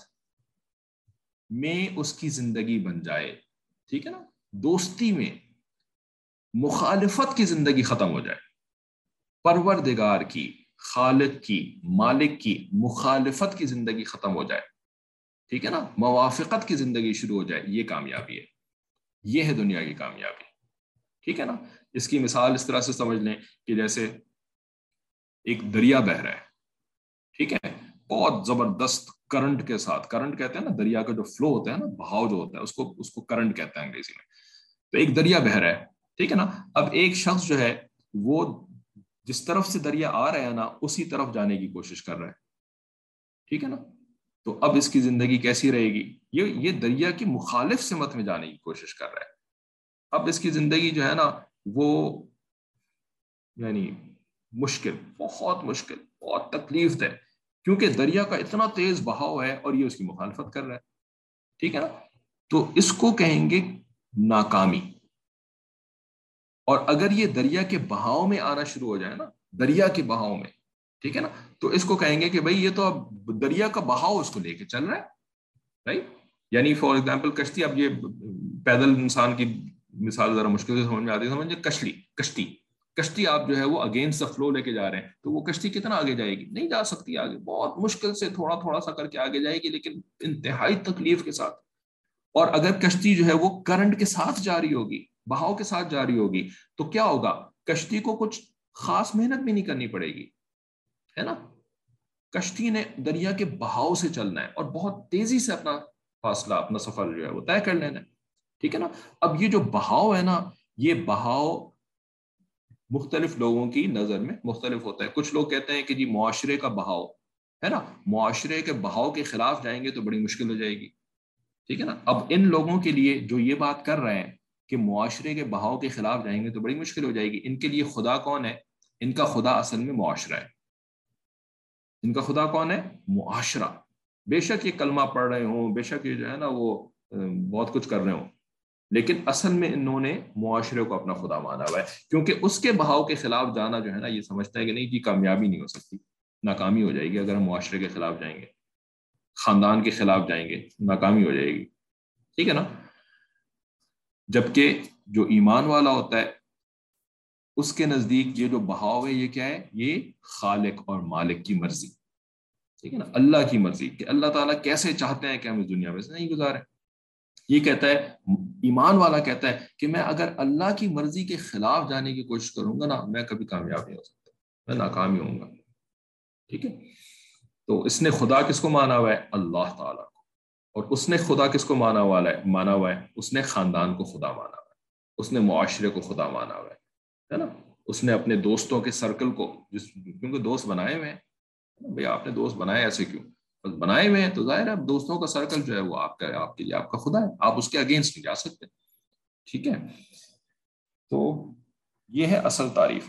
میں اس کی زندگی بن جائے. ٹھیک ہے نا، دوستی میں مخالفت کی زندگی ختم ہو جائے. پروردگار کی، خالق کی، مالک کی مخالفت کی زندگی ختم ہو جائے. ٹھیک ہے نا، موافقت کی زندگی شروع ہو جائے. یہ کامیابی ہے، یہ ہے دنیا کی کامیابی. ٹھیک ہے نا، اس کی مثال اس طرح سے سمجھ لیں کہ جیسے ایک دریا بہہ رہا ہے. ٹھیک ہے، بہت زبردست کرنٹ کے ساتھ. کرنٹ کہتے ہیں نا دریا کا جو فلو ہوتا ہے نا، بہاؤ جو ہوتا ہے، اس کو اس کو کرنٹ کہتے ہیں انگریزی میں. تو ایک دریا بہہ رہا ہے. ٹھیک ہے نا، اب ایک شخص جو ہے وہ جس طرف سے دریا آ رہا ہے نا، اسی طرف جانے کی کوشش کر رہا ہے. ٹھیک ہے نا، تو اب اس کی زندگی کیسی رہے گی؟ یہ یہ دریا کی مخالف سمت میں جانے کی کوشش کر رہا ہے. اب اس کی زندگی جو ہے نا وہ یعنی مشکل، بہت مشکل، بہت تکلیف دہ، کیونکہ دریا کا اتنا تیز بہاؤ ہے اور یہ اس کی مخالفت کر رہا ہے. ٹھیک ہے نا، تو اس کو کہیں گے ناکامی. اور اگر یہ دریا کے بہاؤ میں آنا شروع ہو جائے نا، دریا کے بہاؤ میں، ٹھیک ہے نا، تو اس کو کہیں گے کہ بھائی یہ تو اب دریا کا بہاؤ اس کو لے کے چل رہا ہے. رائٹ، یعنی فار ایگزامپل کشتی. اب یہ پیدل انسان کی مثال ذرا مشکل سے سمجھ میں آتی ہے. سمجھے کشتی کشتی کشتی آپ جو ہے وہ اگینسٹ دا فلو لے کے جا رہے ہیں، تو وہ کشتی کتنا آگے جائے گی؟ نہیں جا سکتی آگے، بہت مشکل سے تھوڑا تھوڑا سا کر کے آگے جائے گی، لیکن انتہائی تکلیف کے ساتھ. اور اگر کشتی جو ہے وہ کرنٹ کے ساتھ جاری ہوگی، بہاؤ کے ساتھ جاری ہوگی، تو کیا ہوگا؟ کشتی کو کچھ خاص محنت بھی نہیں کرنی پڑے گی، ہے نا. کشتی نے دریا کے بہاؤ سے چلنا ہے اور بہت تیزی سے اپنا فاصلہ، اپنا سفر جو ہے وہ طے کر لینا ہے. ٹھیک ہے نا، اب یہ جو بہاؤ ہے نا، یہ بہاؤ مختلف لوگوں کی نظر میں مختلف ہوتا ہے. کچھ لوگ کہتے ہیں کہ جی معاشرے کا بہاؤ ہے نا، معاشرے کے بہاؤ کے خلاف جائیں گے تو بڑی مشکل ہو جائے گی. ٹھیک ہے نا، اب ان لوگوں کے لیے جو یہ بات کر رہے ہیں کہ معاشرے کے بہاؤ کے خلاف جائیں گے تو بڑی مشکل ہو جائے گی، ان کے لیے خدا کون ہے؟ ان کا خدا اصل میں معاشرہ ہے. ان کا خدا کون ہے؟ معاشرہ. بے شک یہ کلمہ پڑھ رہے ہوں، بے شک یہ جو ہے نا وہ بہت کچھ کر رہے ہوں، لیکن اصل میں انہوں نے معاشرے کو اپنا خدا مانا ہوا ہے، کیونکہ اس کے بہاؤ کے خلاف جانا جو ہے نا، یہ سمجھتا ہے کہ نہیں جی کامیابی نہیں ہو سکتی، ناکامی ہو جائے گی. اگر ہم معاشرے کے خلاف جائیں گے، خاندان کے خلاف جائیں گے، ناکامی ہو جائے گی. ٹھیک ہے نا، جبکہ جو ایمان والا ہوتا ہے اس کے نزدیک یہ جو بہاؤ ہے یہ کیا ہے؟ یہ خالق اور مالک کی مرضی. ٹھیک ہے نا، اللہ کی مرضی، کہ اللہ تعالیٰ کیسے چاہتے ہیں کہ ہم اس دنیا میں سے نہیں گزاریں. یہ کہتا ہے ایمان والا، کہتا ہے کہ میں اگر اللہ کی مرضی کے خلاف جانے کی کوشش کروں گا نا، میں کبھی کامیاب نہیں ہو سکتا، میں ناکام ہی ہوں گا. ٹھیک ہے، تو اس نے خدا کس کو مانا ہوا ہے؟ اللہ تعالیٰ کو. اور اس نے خدا کس کو مانا ہوا ہے مانا ہوا ہے اس نے خاندان کو خدا مانا ہوا ہے، اس نے معاشرے کو خدا مانا ہوا ہے ہے نا. اس نے اپنے دوستوں کے سرکل کو، جس کیونکہ دوست بنائے ہوئے ہیں بھئی، آپ نے دوست بنائے ایسے کیوں؟ بنائے ہوئے ہیں تو ظاہر ہے دوستوں کا سرکل جو ہے وہ آپ کا، آپ کے لیے آپ کا خدا ہے، آپ اس کے اگینسٹ نہیں جا سکتے. ٹھیک ہے، تو یہ ہے اصل تعریف.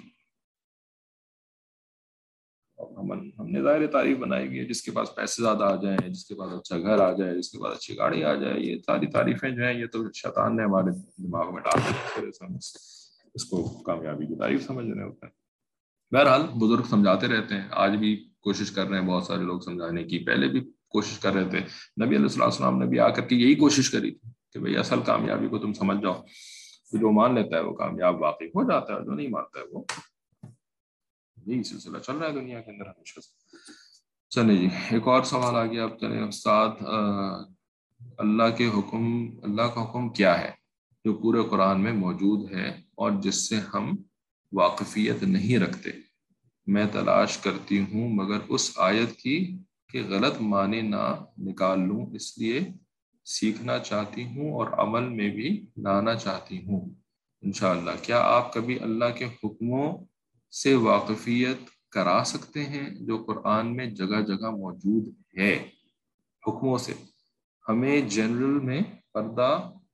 ہم ہم نے ظاہر تعریف بنائی گئی ہے، جس کے پاس پیسے زیادہ آ جائیں، جس کے پاس اچھا گھر آ جائے، جس کے پاس اچھی گاڑی آ جائے، یہ ساری تعریفیں جو ہیں یہ تو شیطان نے ہمارے دماغ میں ڈال دی، اس کو کامیابی کی تعریف سمجھ رہے ہوتے ہیں. بہرحال بزرگ سمجھاتے رہتے ہیں، آج بھی کوشش کر رہے ہیں بہت سارے لوگ سمجھانے کی، پہلے بھی کوشش کر رہے تھے. نبی علیہ الصلوۃ والسلام نے بھی آ کر کے یہی کوشش کری تھی کہ بھئی اصل کامیابی کو تم سمجھ جاؤ. جو مان لیتا ہے وہ کامیاب واقعی ہو جاتا ہے، جو نہیں مانتا ہے وہ، یہی سلسلہ چل رہا ہے دنیا کے اندر ہمیشہ سے. چلے جی، ایک اور سوال آ گیا. اب چلے استاد، اللہ کے حکم اللہ کا حکم کیا ہے جو پورے قرآن میں موجود ہے اور جس سے ہم واقفیت نہیں رکھتے. میں تلاش کرتی ہوں مگر اس آیت کی کہ غلط معنی نہ نکال لوں، اس لیے سیکھنا چاہتی ہوں اور عمل میں بھی لانا چاہتی ہوں انشاءاللہ. کیا آپ کبھی اللہ کے حکموں سے واقفیت کرا سکتے ہیں جو قرآن میں جگہ جگہ موجود ہے؟ حکموں سے ہمیں جنرل میں پردہ،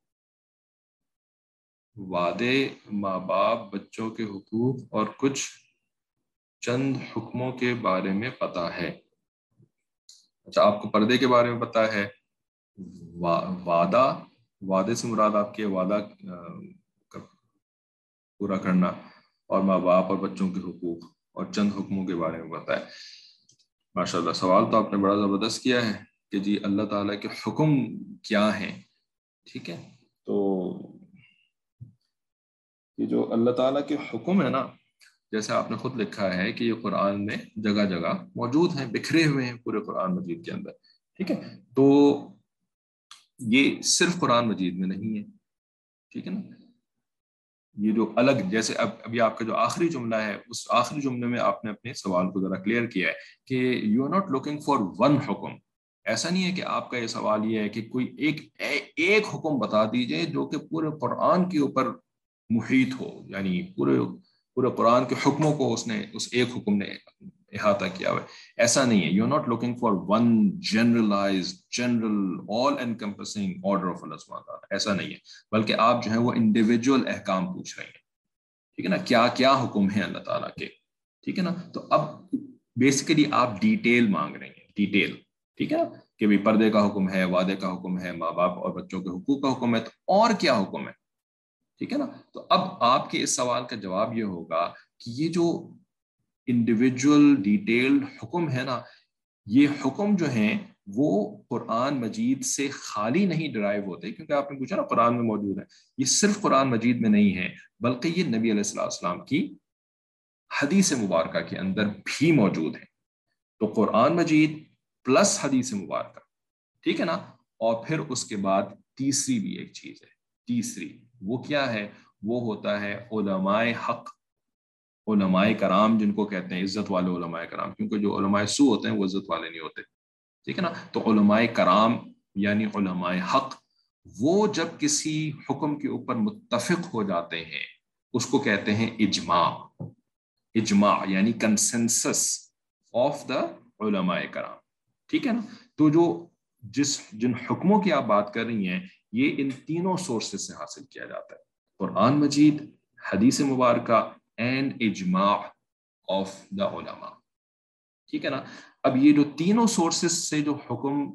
وعدے، ماں باپ، بچوں کے حقوق اور کچھ چند حکموں کے بارے میں پتہ ہے. اچھا، آپ کو پردے کے بارے میں پتہ ہے. وعدہ، وعدے سے مراد آپ کے وعدہ پورا کرنا، اور ماں باپ اور بچوں کے حقوق اور چند حکموں کے بارے میں پتہ ہے. ماشاءاللہ، سوال تو آپ نے بڑا زبردست کیا ہے کہ جی اللہ تعالیٰ کے حکم کیا ہیں. ٹھیک ہے، تو یہ جو اللہ تعالیٰ کے حکم ہے نا، جیسے آپ نے خود لکھا ہے کہ یہ قرآن میں جگہ جگہ موجود ہیں، بکھرے ہوئے ہیں پورے قرآن مجید کے اندر. ٹھیک ہے، تو یہ صرف قرآن مجید میں نہیں ہے. ٹھیک ہے نا، یہ جو الگ، جیسے اب ابھی آپ کا جو آخری جملہ ہے، اس آخری جملے میں آپ نے اپنے سوال کو ذرا کلیئر کیا ہے کہ you are not looking for one حکم. ایسا نہیں ہے کہ آپ کا یہ سوال یہ ہے کہ کوئی ایک ایک حکم بتا دیجئے جو کہ پورے قرآن کے اوپر محیط ہو، یعنی پورے پورے قرآن کے حکموں کو اس نے اس ایک حکم نے احاطہ کیا ہوا ہے. ایسا نہیں ہے. You are not looking for one generalized general all encompassing order of اللہ سبحانہ وتعالیٰ. ایسا نہیں ہے، بلکہ آپ جو ہے وہ انڈیویجول احکام پوچھ رہے ہیں. ٹھیک ہے نا، کیا کیا حکم ہیں اللہ تعالیٰ کے. ٹھیک ہے نا، تو اب بیسیکلی آپ ڈیٹیل مانگ رہے ہیں، ڈیٹیل. ٹھیک ہے نا، کہ بھی پردے کا حکم ہے، وعدے کا حکم ہے، ماں باپ اور بچوں کے حقوق کا حکم ہے، تو اور کیا حکم ہے. ٹھیک ہے نا، تو اب آپ کے اس سوال کا جواب یہ ہوگا کہ یہ جو انڈیویجول ڈیٹیلڈ حکم ہے نا، یہ حکم جو ہیں وہ قرآن مجید سے خالی نہیں ڈرائیو ہوتے، کیونکہ آپ نے پوچھا نا قرآن میں موجود ہے. یہ صرف قرآن مجید میں نہیں ہے، بلکہ یہ نبی علیہ السلام کی حدیث مبارکہ کے اندر بھی موجود ہے. تو قرآن مجید پلس حدیث مبارکہ. ٹھیک ہے نا، اور پھر اس کے بعد تیسری بھی ایک چیز ہے. تیسری وہ کیا ہے؟ وہ ہوتا ہے علماء حق، علماء کرام جن کو کہتے ہیں عزت والے علماء کرام، کیونکہ جو علماء سو ہوتے ہیں وہ عزت والے نہیں ہوتے. ٹھیک ہے نا، تو علماء کرام یعنی علماء حق، وہ جب کسی حکم کے اوپر متفق ہو جاتے ہیں اس کو کہتے ہیں اجماع. اجماع یعنی کنسنسس آف دا علماء کرام. ٹھیک ہے نا، تو جو جس جن حکموں کی آپ بات کر رہی ہیں یہ ان تینوں سورسز سے حاصل کیا جاتا ہے: قرآن مجید، حدیث مبارکہ اینڈ اجماع آف دا علماء. ٹھیک ہے نا، اب یہ جو تینوں سورسز سے جو حکم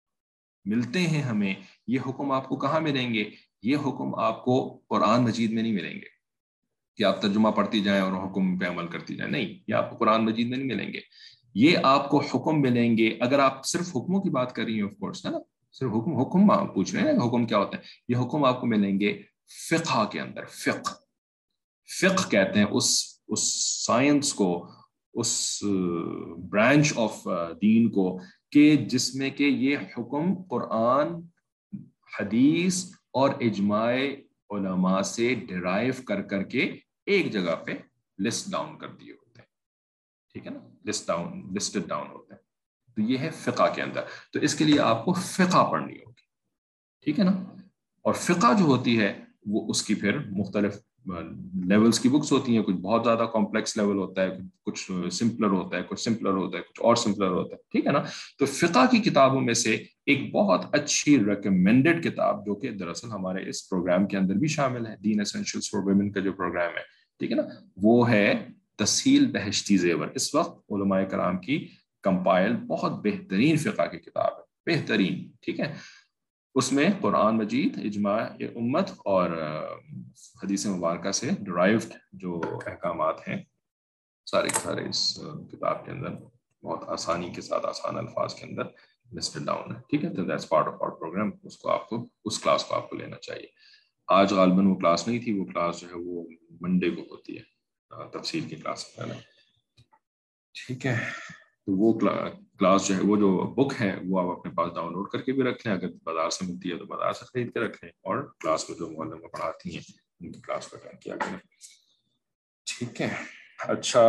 ملتے ہیں ہمیں، یہ حکم آپ کو کہاں ملیں گے؟ یہ حکم آپ کو قرآن مجید میں نہیں ملیں گے کہ آپ ترجمہ پڑھتی جائیں اور حکم پہ عمل کرتی جائیں. نہیں، یہ آپ کو قرآن مجید میں نہیں ملیں گے. یہ آپ کو حکم ملیں گے، اگر آپ صرف حکموں کی بات کر رہی ہیں آف کورس، ہے نا، صرف حکم حکم آپ پوچھ رہے ہیں حکم کیا ہوتا ہے. یہ حکم آپ کو ملیں گے فقہ کے اندر. فقہ فقہ کہتے ہیں اس اس سائنس کو، اس برانچ آف دین کو کہ جس میں کہ یہ حکم قرآن، حدیث اور اجماع علماء سے ڈرائیو کر کر کے ایک جگہ پہ لسٹ ڈاؤن کر دیے ہوتے ہیں. ٹھیک ہے نا، لسٹ ڈاؤن لسٹڈ ڈاؤن ہوتے ہیں. تو یہ ہے فقہ کے اندر. تو اس کے لیے آپ کو فقہ پڑھنی ہوگی. ٹھیک ہے نا، اور فقہ جو ہوتی ہے وہ اس کی پھر مختلف لیولز کی بکس ہوتی ہیں. کچھ بہت زیادہ کمپلیکس لیول ہوتا ہے، کچھ سمپلر ہوتا ہے، کچھ سمپلر ہوتا ہے، کچھ اور سمپلر ہوتا ہے. ٹھیک ہے نا، تو فقہ کی کتابوں میں سے ایک بہت اچھی ریکمینڈڈ کتاب جو کہ دراصل ہمارے اس پروگرام کے اندر بھی شامل ہے، دین ایسینشلز فار ویمن کا جو پروگرام ہے، ٹھیک ہے نا، وہ ہے تسہیل بہشتی زیور. اس وقت علماء کرام کی کمپائل بہت بہترین فقہ کی کتاب ہے، بہترین. ٹھیک ہے، اس میں قرآن مجید، اجماع امت اور حدیث مبارکہ سے ڈرائیوڈ جو احکامات ہیں سارے سارے اس کتاب کے اندر بہت آسانی کے ساتھ، آسان الفاظ کے اندر لسٹڈ ڈاؤن ہے. ٹھیک ہے، تو that's part of our program. اس کو آپ کو اس کلاس کو آپ کو لینا چاہیے. آج غالباً وہ کلاس نہیں تھی، وہ کلاس جو ہے وہ منڈے کو ہوتی ہے، تفسیر کی کلاس ہے نا. ٹھیک ہے، تو وہ کلاس جو ہے، وہ جو بک ہے وہ آپ اپنے پاس ڈاؤن لوڈ کر کے بھی رکھ لیں. اگر بازار سے ملتی ہے تو بازار سے خرید کے رکھ لیں، اور کلاس میں جو معلمہ پڑھاتی ہیں ان کی کلاس کو اٹینڈ کیا کریں. ٹھیک ہے. اچھا,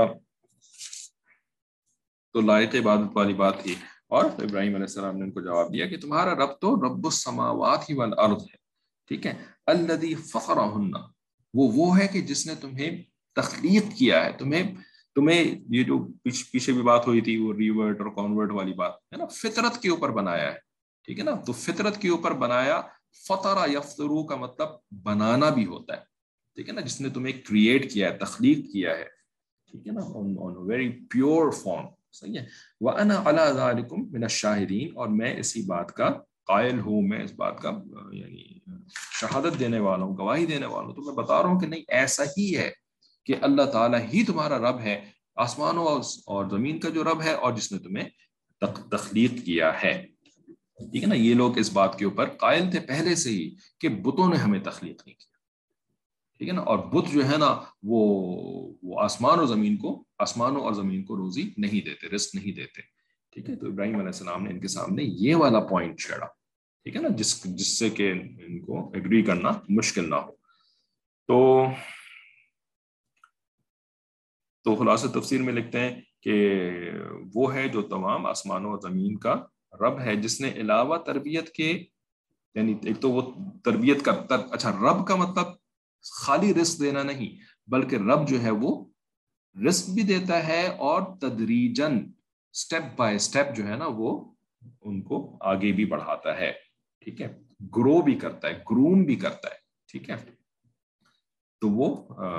تو لائق عبادت والی بات تھی. اور ابراہیم علیہ السلام نے ان کو جواب دیا کہ تمہارا رب تو رب السماوات والارض ہے. ٹھیک ہے. الذی فخرہن, وہ وہ ہے کہ جس نے تمہیں تخلیق کیا ہے, تمہیں تمہیں یہ جو پیچھے بھی بات ہوئی تھی وہ ریورٹ اور کانورٹ والی بات ہے نا, فطرت کے اوپر بنایا ہے. ٹھیک ہے نا, تو فطرت کے اوپر بنایا. فطرہ یفطرو کا مطلب بنانا بھی ہوتا ہے. ٹھیک ہے نا, جس نے تمہیں کریٹ کیا ہے, تخلیق کیا ہے. ٹھیک ہے نا, on a very pure form. صحیح ہے. وَأَنَا عَلَىٰ ذَلِكُمْ مِنَ الشَّاهِدِينَ, اور میں اسی بات کا قائل ہوں, میں اس بات کا یعنی شہادت دینے والا ہوں, گواہی دینے والا ہوں. تو میں بتا رہا ہوں کہ نہیں, ایسا ہی ہے کہ اللہ تعالیٰ ہی تمہارا رب ہے, آسمانوں اور زمین کا جو رب ہے, اور جس نے تمہیں تخلیق کیا ہے. ٹھیک ہے نا, یہ لوگ اس بات کے اوپر قائل تھے پہلے سے ہی کہ بتوں نے ہمیں تخلیق نہیں کیا. ٹھیک ہے نا, اور بت جو ہے نا وہ وہ آسمان اور زمین کو آسمانوں اور زمین کو روزی نہیں دیتے, رزق نہیں دیتے. ٹھیک ہے. تو ابراہیم علیہ السلام نے ان کے سامنے یہ والا پوائنٹ چھیڑا. ٹھیک ہے نا, جس جس سے کہ ان کو ایگری کرنا مشکل نہ ہو. تو تو خلاصہ تفسیر میں لکھتے ہیں کہ وہ ہے جو تمام آسمانوں اور زمین کا رب ہے, جس نے علاوہ تربیت کے, یعنی ایک تو وہ تربیت کا تر, اچھا رب کا مطلب خالی رزق دینا نہیں, بلکہ رب جو ہے وہ رزق بھی دیتا ہے اور تدریجاً سٹیپ بائی سٹیپ جو ہے نا وہ ان کو آگے بھی بڑھاتا ہے. ٹھیک ہے, گرو بھی کرتا ہے, گروم بھی کرتا ہے. ٹھیک ہے, تو وہ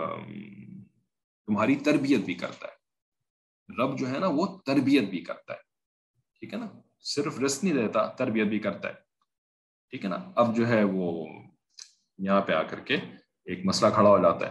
تمہاری تربیت بھی کرتا ہے. رب جو ہے نا وہ تربیت بھی کرتا ہے. ٹھیک ہے نا, صرف رزق نہیں دیتا, تربیت بھی کرتا ہے. ٹھیک ہے نا. اب جو ہے وہ یہاں پہ آ کر کے ایک مسئلہ کھڑا ہو جاتا ہے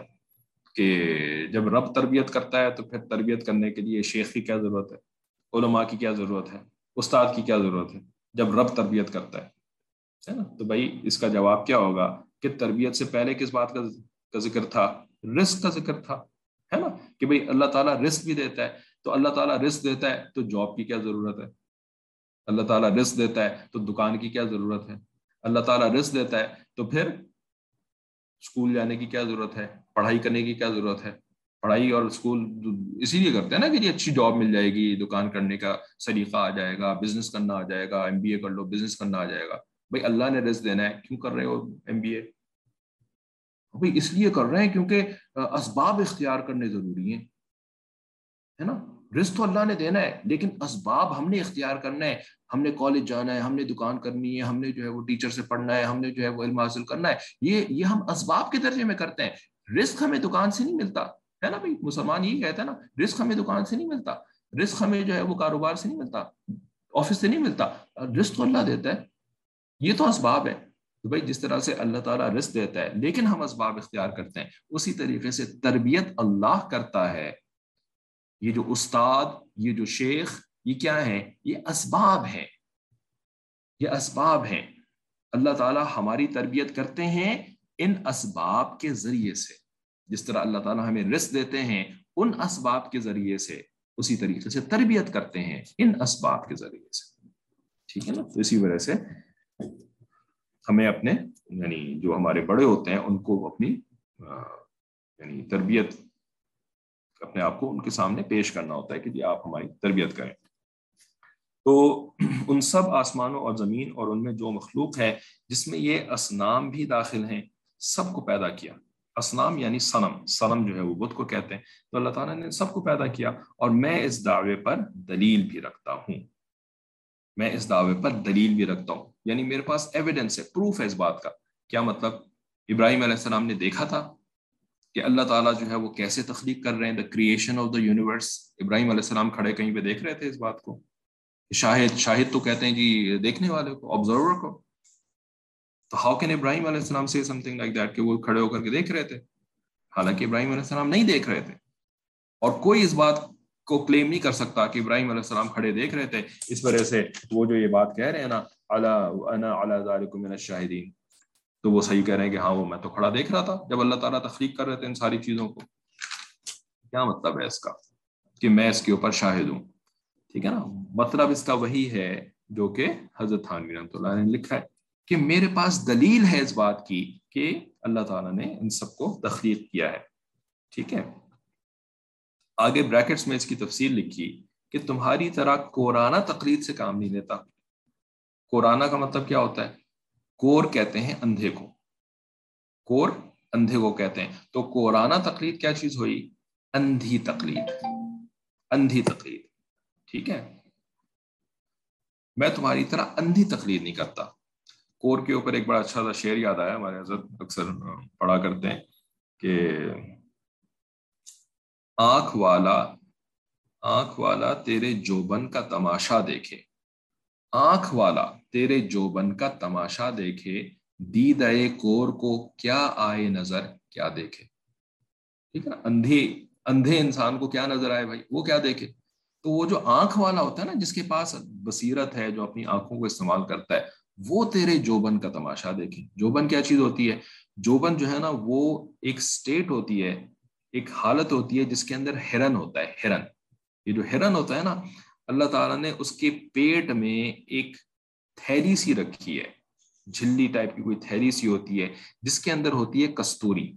کہ جب رب تربیت کرتا ہے تو پھر تربیت کرنے کے لیے شیخ کی کیا ضرورت ہے, علماء کی کیا ضرورت ہے, استاد کی کیا ضرورت ہے, جب رب تربیت کرتا ہے نا. تو بھائی اس کا جواب کیا ہوگا کہ تربیت سے پہلے کس بات کا ذکر تھا, رزق کا ذکر تھا, ہے نا, کہ بھئی اللہ تعالیٰ رزق بھی دیتا ہے. تو اللہ تعالیٰ رزق دیتا ہے تو جاب کی کیا ضرورت ہے, اللہ تعالیٰ رزق دیتا ہے تو دکان کی کیا ضرورت ہے, اللہ تعالیٰ رزق دیتا ہے تو پھر اسکول جانے کی کیا ضرورت ہے, پڑھائی کرنے کی کیا ضرورت ہے. پڑھائی اور اسکول اسی لیے کرتے ہیں نا کہ یہ اچھی جاب مل جائے گی, دکان کرنے کا سلیقہ آ جائے گا, بزنس کرنا آ جائے گا, ایم بی اے کر لو بزنس کرنا آ جائے گا. بھائی اللہ نے رزق دینا ہے, کیوں کر رہے ہو ایم بی اے؟ بھائی اس لیے کر رہے ہیں کیونکہ اسباب اختیار کرنے ضروری ہیں, ہے نا. رزق تو اللہ نے دینا ہے لیکن اسباب ہم نے اختیار کرنا ہے. ہم نے کالج جانا ہے, ہم نے دکان کرنی ہے, ہم نے جو ہے وہ ٹیچر سے پڑھنا ہے, ہم نے جو ہے وہ علم حاصل کرنا ہے. یہ یہ ہم اسباب کے درجے میں کرتے ہیں. رزق ہمیں دکان سے نہیں ملتا, ہے نا بھائی. مسلمان یہی کہتا ہے نا, رزق ہمیں دکان سے نہیں ملتا, رزق ہمیں جو ہے وہ کاروبار سے نہیں ملتا, آفس سے نہیں ملتا. رزق تو اللہ دیتا ہے, یہ تو اسباب ہے. تو بھائی جس طرح سے اللہ تعالیٰ رزق دیتا ہے لیکن ہم اسباب اختیار کرتے ہیں, اسی طریقے سے تربیت اللہ کرتا ہے. یہ جو استاد, یہ جو شیخ, یہ کیا ہے, یہ اسباب ہیں, یہ اسباب ہیں. اللہ تعالیٰ ہماری تربیت کرتے ہیں ان اسباب کے ذریعے سے. جس طرح اللہ تعالیٰ ہمیں رزق دیتے ہیں ان اسباب کے ذریعے سے, اسی طریقے سے تربیت کرتے ہیں ان اسباب کے ذریعے سے. ٹھیک ہے نا. تو اسی وجہ سے ہمیں اپنے یعنی جو ہمارے بڑے ہوتے ہیں ان کو اپنی یعنی تربیت, اپنے آپ کو ان کے سامنے پیش کرنا ہوتا ہے کہ جی آپ ہماری تربیت کریں. تو ان سب آسمانوں اور زمین اور ان میں جو مخلوق ہے جس میں یہ اصنام بھی داخل ہیں, سب کو پیدا کیا. اصنام یعنی صنم, صنم جو ہے وہ بت کو کہتے ہیں. تو اللہ تعالیٰ نے سب کو پیدا کیا, اور میں اس دعوے پر دلیل بھی رکھتا ہوں. میں اس دعوے پر دلیل بھی رکھتا ہوں, یعنی میرے پاس ایویڈنس ہے, پروف ہے اس بات کا. کیا مطلب؟ ابراہیم علیہ السلام نے دیکھا تھا کہ اللہ تعالیٰ جو ہے وہ کیسے تخلیق کر رہے ہیں, the creation of the universe. Ibrahim علیہ السلام کھڑے کہیں پہ دیکھ رہے تھے اس بات کو. شاہد شاہد تو کہتے ہیں جی دیکھنے والے کو, آبزرور کو. تو ہاؤ کین ابراہیم علیہ السلام سے سمتھنگ لائک دیٹ کہ وہ کھڑے ہو کر کے دیکھ رہے تھے, حالانکہ ابراہیم علیہ السلام نہیں دیکھ رہے تھے. اور کوئی اس بات کو کلیم نہیں کر سکتا کہ ابراہیم علیہ السلام کھڑے دیکھ رہے تھے. اس وجہ سے وہ جو یہ بات کہہ رہے ہیں نا, انا علی ذالکم من الشاہدین, تو وہ صحیح کہہ رہے ہیں کہ ہاں وہ میں تو کھڑا دیکھ رہا تھا جب اللہ تعالیٰ تخلیق کر رہے تھے ان ساری چیزوں کو. کیا مطلب ہے اس کا کہ میں اس کے اوپر شاہد ہوں. ٹھیک ہے نا. مطلب اس کا وہی ہے جو کہ حضرت تھانوی رحمۃ اللہ نے لکھا ہے کہ میرے پاس دلیل ہے اس بات کی کہ اللہ تعالیٰ نے ان سب کو تخلیق کیا ہے. ٹھیک ہے, آگے بریکٹس میں اس کی تفصیل لکھی کہ تمہاری طرح کورانہ تقلید سے کام نہیں لیتا. کورانہ کا مطلب کیا ہوتا ہے؟ کور کہتے ہیں اندھے کو, کور اندھے کو کہتے ہیں. تو کورانہ تقلید کیا چیز ہوئی؟ اندھی تقلید, اندھی تقلید. ٹھیک ہے, میں تمہاری طرح اندھی تقلید نہیں کرتا. کور کے اوپر ایک بڑا اچھا سا شعر یاد آیا, ہمارے حضرت اکثر پڑھا کرتے ہیں کہ آنکھ والا آنکھ والا تیرے جوبن کا تماشا دیکھے, آنکھ والا تیرے جوبن کا تماشا دیکھے, دیدہ کور کو کیا آئے نظر کیا دیکھے. ٹھیک ہے نا, اندھے اندھے انسان کو کیا نظر آئے بھائی, وہ کیا دیکھے. تو وہ جو آنکھ والا ہوتا ہے نا, جس کے پاس بصیرت ہے, جو اپنی آنکھوں کو استعمال کرتا ہے, وہ تیرے جوبن کا تماشا دیکھے. جوبن کیا چیز ہوتی ہے؟ جوبن جو ہے نا وہ ایک سٹیٹ ہوتی ہے, ایک حالت ہوتی ہے جس کے اندر ہرن ہوتا ہے. ہرن, یہ جو ہرن ہوتا ہے نا, اللہ تعالیٰ نے اس کے پیٹ میں ایک تھیلی سی رکھی ہے, جھلی ٹائپ کی کوئی تھیلی سی ہوتی ہے, جس کے اندر ہوتی ہے کستوری.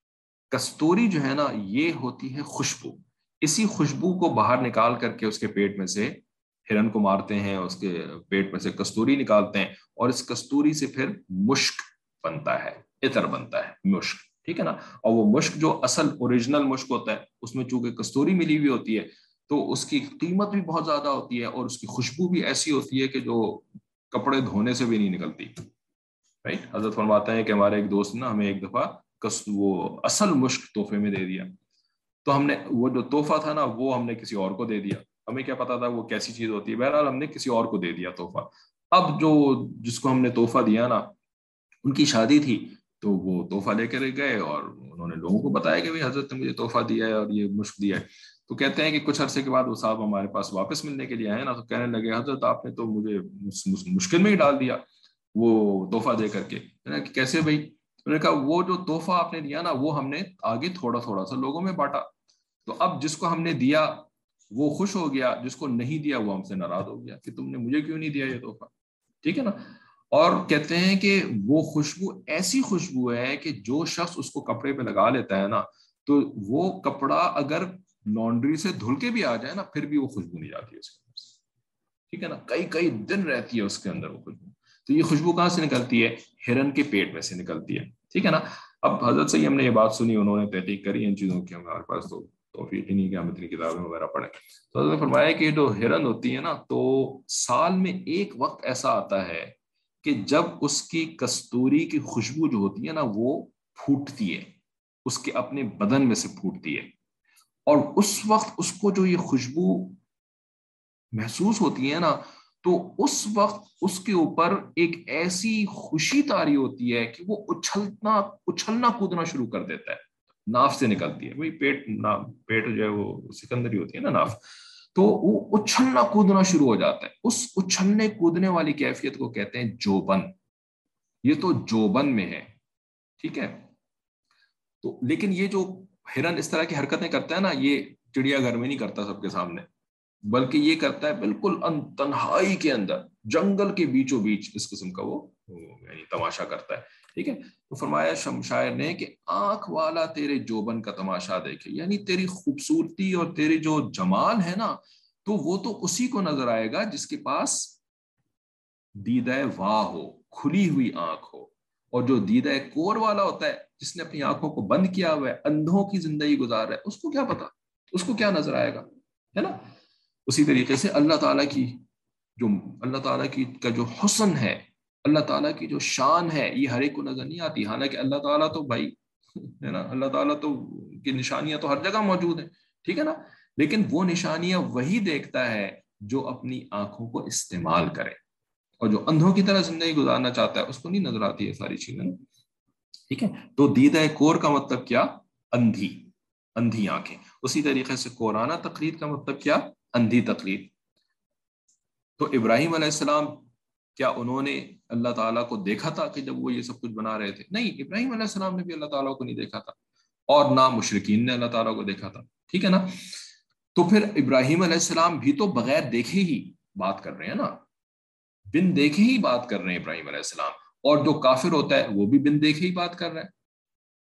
کستوری جو ہے نا یہ ہوتی ہے خوشبو. اسی خوشبو کو باہر نکال کر کے اس کے پیٹ میں سے ہرن کو مارتے ہیں, اس کے پیٹ میں سے کستوری نکالتے ہیں, اور اس کستوری سے پھر مشک بنتا ہے, عطر بنتا ہے, مشک. ٹھیک ہے نا, اور وہ مشک جو اصل اوریجنل مشک ہوتا ہے, اس میں چونکہ کستوری ملی ہوئی ہوتی ہے تو اس کی قیمت بھی بہت زیادہ ہوتی ہے, اور اس کی خوشبو بھی ایسی ہوتی ہے کہ جو کپڑے دھونے سے بھی نہیں نکلتی. رائٹ, حضرت فرماتے ہیں کہ ہمارے ایک دوست نے ہمیں ایک دفعہ وہ اصل مشک تحفے میں دے دیا, تو ہم نے وہ جو تحفہ تھا نا وہ ہم نے کسی اور کو دے دیا. ہمیں کیا پتا تھا وہ کیسی چیز ہوتی ہے, بہرحال ہم نے کسی اور کو دے دیا تحفہ. اب جو جس کو ہم نے تحفہ دیا نا, ان کی شادی تھی, تو وہ تحفہ لے کر گئے اور انہوں نے لوگوں کو بتایا کہ حضرت نے مجھے تحفہ دیا ہے اور یہ مشک دیا ہے. تو کہتے ہیں کہ کچھ عرصے کے بعد وہ صاحب ہمارے پاس واپس ملنے کے لیے آئے نا, تو کہنے لگے حضرت آپ نے تو مجھے مشکل میں ہی ڈال دیا وہ تحفہ دے کر کے. کہ کیسے بھائی؟ انہوں نے کہا وہ جو تحفہ آپ نے دیا نا وہ ہم نے آگے تھوڑا تھوڑا سا لوگوں میں بانٹا, تو اب جس کو ہم نے دیا وہ خوش ہو گیا, جس کو نہیں دیا وہ ہم سے ناراض ہو گیا کہ تم نے مجھے کیوں نہیں دیا یہ تحفہ. ٹھیک ہے نا, اور کہتے ہیں کہ وہ خوشبو ایسی خوشبو ہے کہ جو شخص اس کو کپڑے پہ لگا لیتا ہے نا, تو وہ کپڑا اگر لانڈری سے دھل کے بھی آ جائے نا پھر بھی وہ خوشبو نہیں جاتی ہے اس کے اندر. ٹھیک ہے نا, کئی کئی دن رہتی ہے اس کے اندر وہ خوشبو. تو یہ خوشبو کہاں سے نکلتی ہے؟ ہرن کے پیٹ میں سے نکلتی ہے. ٹھیک ہے نا. اب حضرت سے ہی ہم نے یہ بات سنی, انہوں نے تحقیق کری ان چیزوں کی, ہمارے پاس تو توفیق ہی نہیں کہ ہم اتنی کتابیں وغیرہ پڑھیں. تو حضرت نے فرمایا کہ جو ہرن ہوتی ہے نا, تو سال میں ایک وقت ایسا آتا ہے کہ جب اس کی کستوری کی خوشبو جو ہوتی ہے نا وہ پھوٹتی ہے, اس کے اپنے بدن میں سے پھوٹتی ہے, اور اس وقت اس کو جو یہ خوشبو محسوس ہوتی ہے نا, تو اس وقت اس کے اوپر ایک ایسی خوشی طاری ہوتی ہے کہ وہ اچھلنا اچھلنا کودنا شروع کر دیتا ہے. ناف سے نکلتی ہے, وہی پیٹ پیٹ جو ہے وہ سکندری ہوتی ہے نا ناف, تو وہ اچھلنا کودنا شروع ہو جاتا ہے. اس اچھلنے کودنے والی کیفیت کو کہتے ہیں جوبن. یہ تو جوبن میں ہے. ٹھیک ہے, تو لیکن یہ جو ہرن اس طرح کی حرکتیں کرتا ہے نا, یہ چڑیا گھر میں نہیں کرتا سب کے سامنے, بلکہ یہ کرتا ہے بالکل تنہائی کے اندر, جنگل کے بیچوں بیچ اس قسم کا وہ یعنی تماشا کرتا ہے. ٹھیک ہے, تو فرمایا شمشاعر نے کہ آنکھ والا تیرے جوبن کا تماشا دیکھے, یعنی تیری خوبصورتی اور تیری جو جمال ہے نا, تو وہ تو اسی کو نظر آئے گا جس کے پاس دیدہ واہ ہو, کھلی ہوئی آنکھ ہو. اور جو دیدہ کور والا ہوتا ہے, جس نے اپنی آنکھوں کو بند کیا ہوا ہے, اندھوں کی زندگی گزار رہا ہے, اس کو کیا پتا, اس کو کیا نظر آئے گا, ہے نا. اسی طریقے سے اللہ تعالیٰ کی جو اللہ تعالیٰ کی کا جو حسن ہے, اللہ تعالیٰ کی جو شان ہے, یہ ہر ایک کو نظر نہیں آتی. حالانکہ اللہ تعالیٰ تو بھائی ہے نا, اللہ تعالیٰ تو کی نشانیاں تو ہر جگہ موجود ہیں. ٹھیک ہے نا, لیکن وہ نشانیاں وہی دیکھتا ہے جو اپنی آنکھوں کو استعمال کرے, اور جو اندھوں کی طرح زندگی گزارنا چاہتا ہے اس کو نہیں نظر آتی ہے ساری چیزیں. ٹھیک ہے, تو دیدہ کور کا مطلب کیا؟ اندھی, اندھی آنکھیں. اسی طریقے سے قرآنہ تقلید کا مطلب کیا؟ اندھی تقلید. تو ابراہیم علیہ السلام کیا انہوں نے اللہ تعالیٰ کو دیکھا تھا کہ جب وہ یہ سب کچھ بنا رہے تھے؟ نہیں, ابراہیم علیہ السلام نے بھی اللہ تعالیٰ کو نہیں دیکھا تھا, اور نہ مشرکین نے اللہ تعالیٰ کو دیکھا تھا. ٹھیک ہے نا. تو پھر ابراہیم علیہ السلام بھی تو بغیر دیکھے ہی بات کر رہے ہیں نا, بن دیکھے ہی بات کر رہے ہیں ابراہیم علیہ السلام. اور جو کافر ہوتا ہے وہ بھی بن دیکھے ہی بات کر رہا ہے.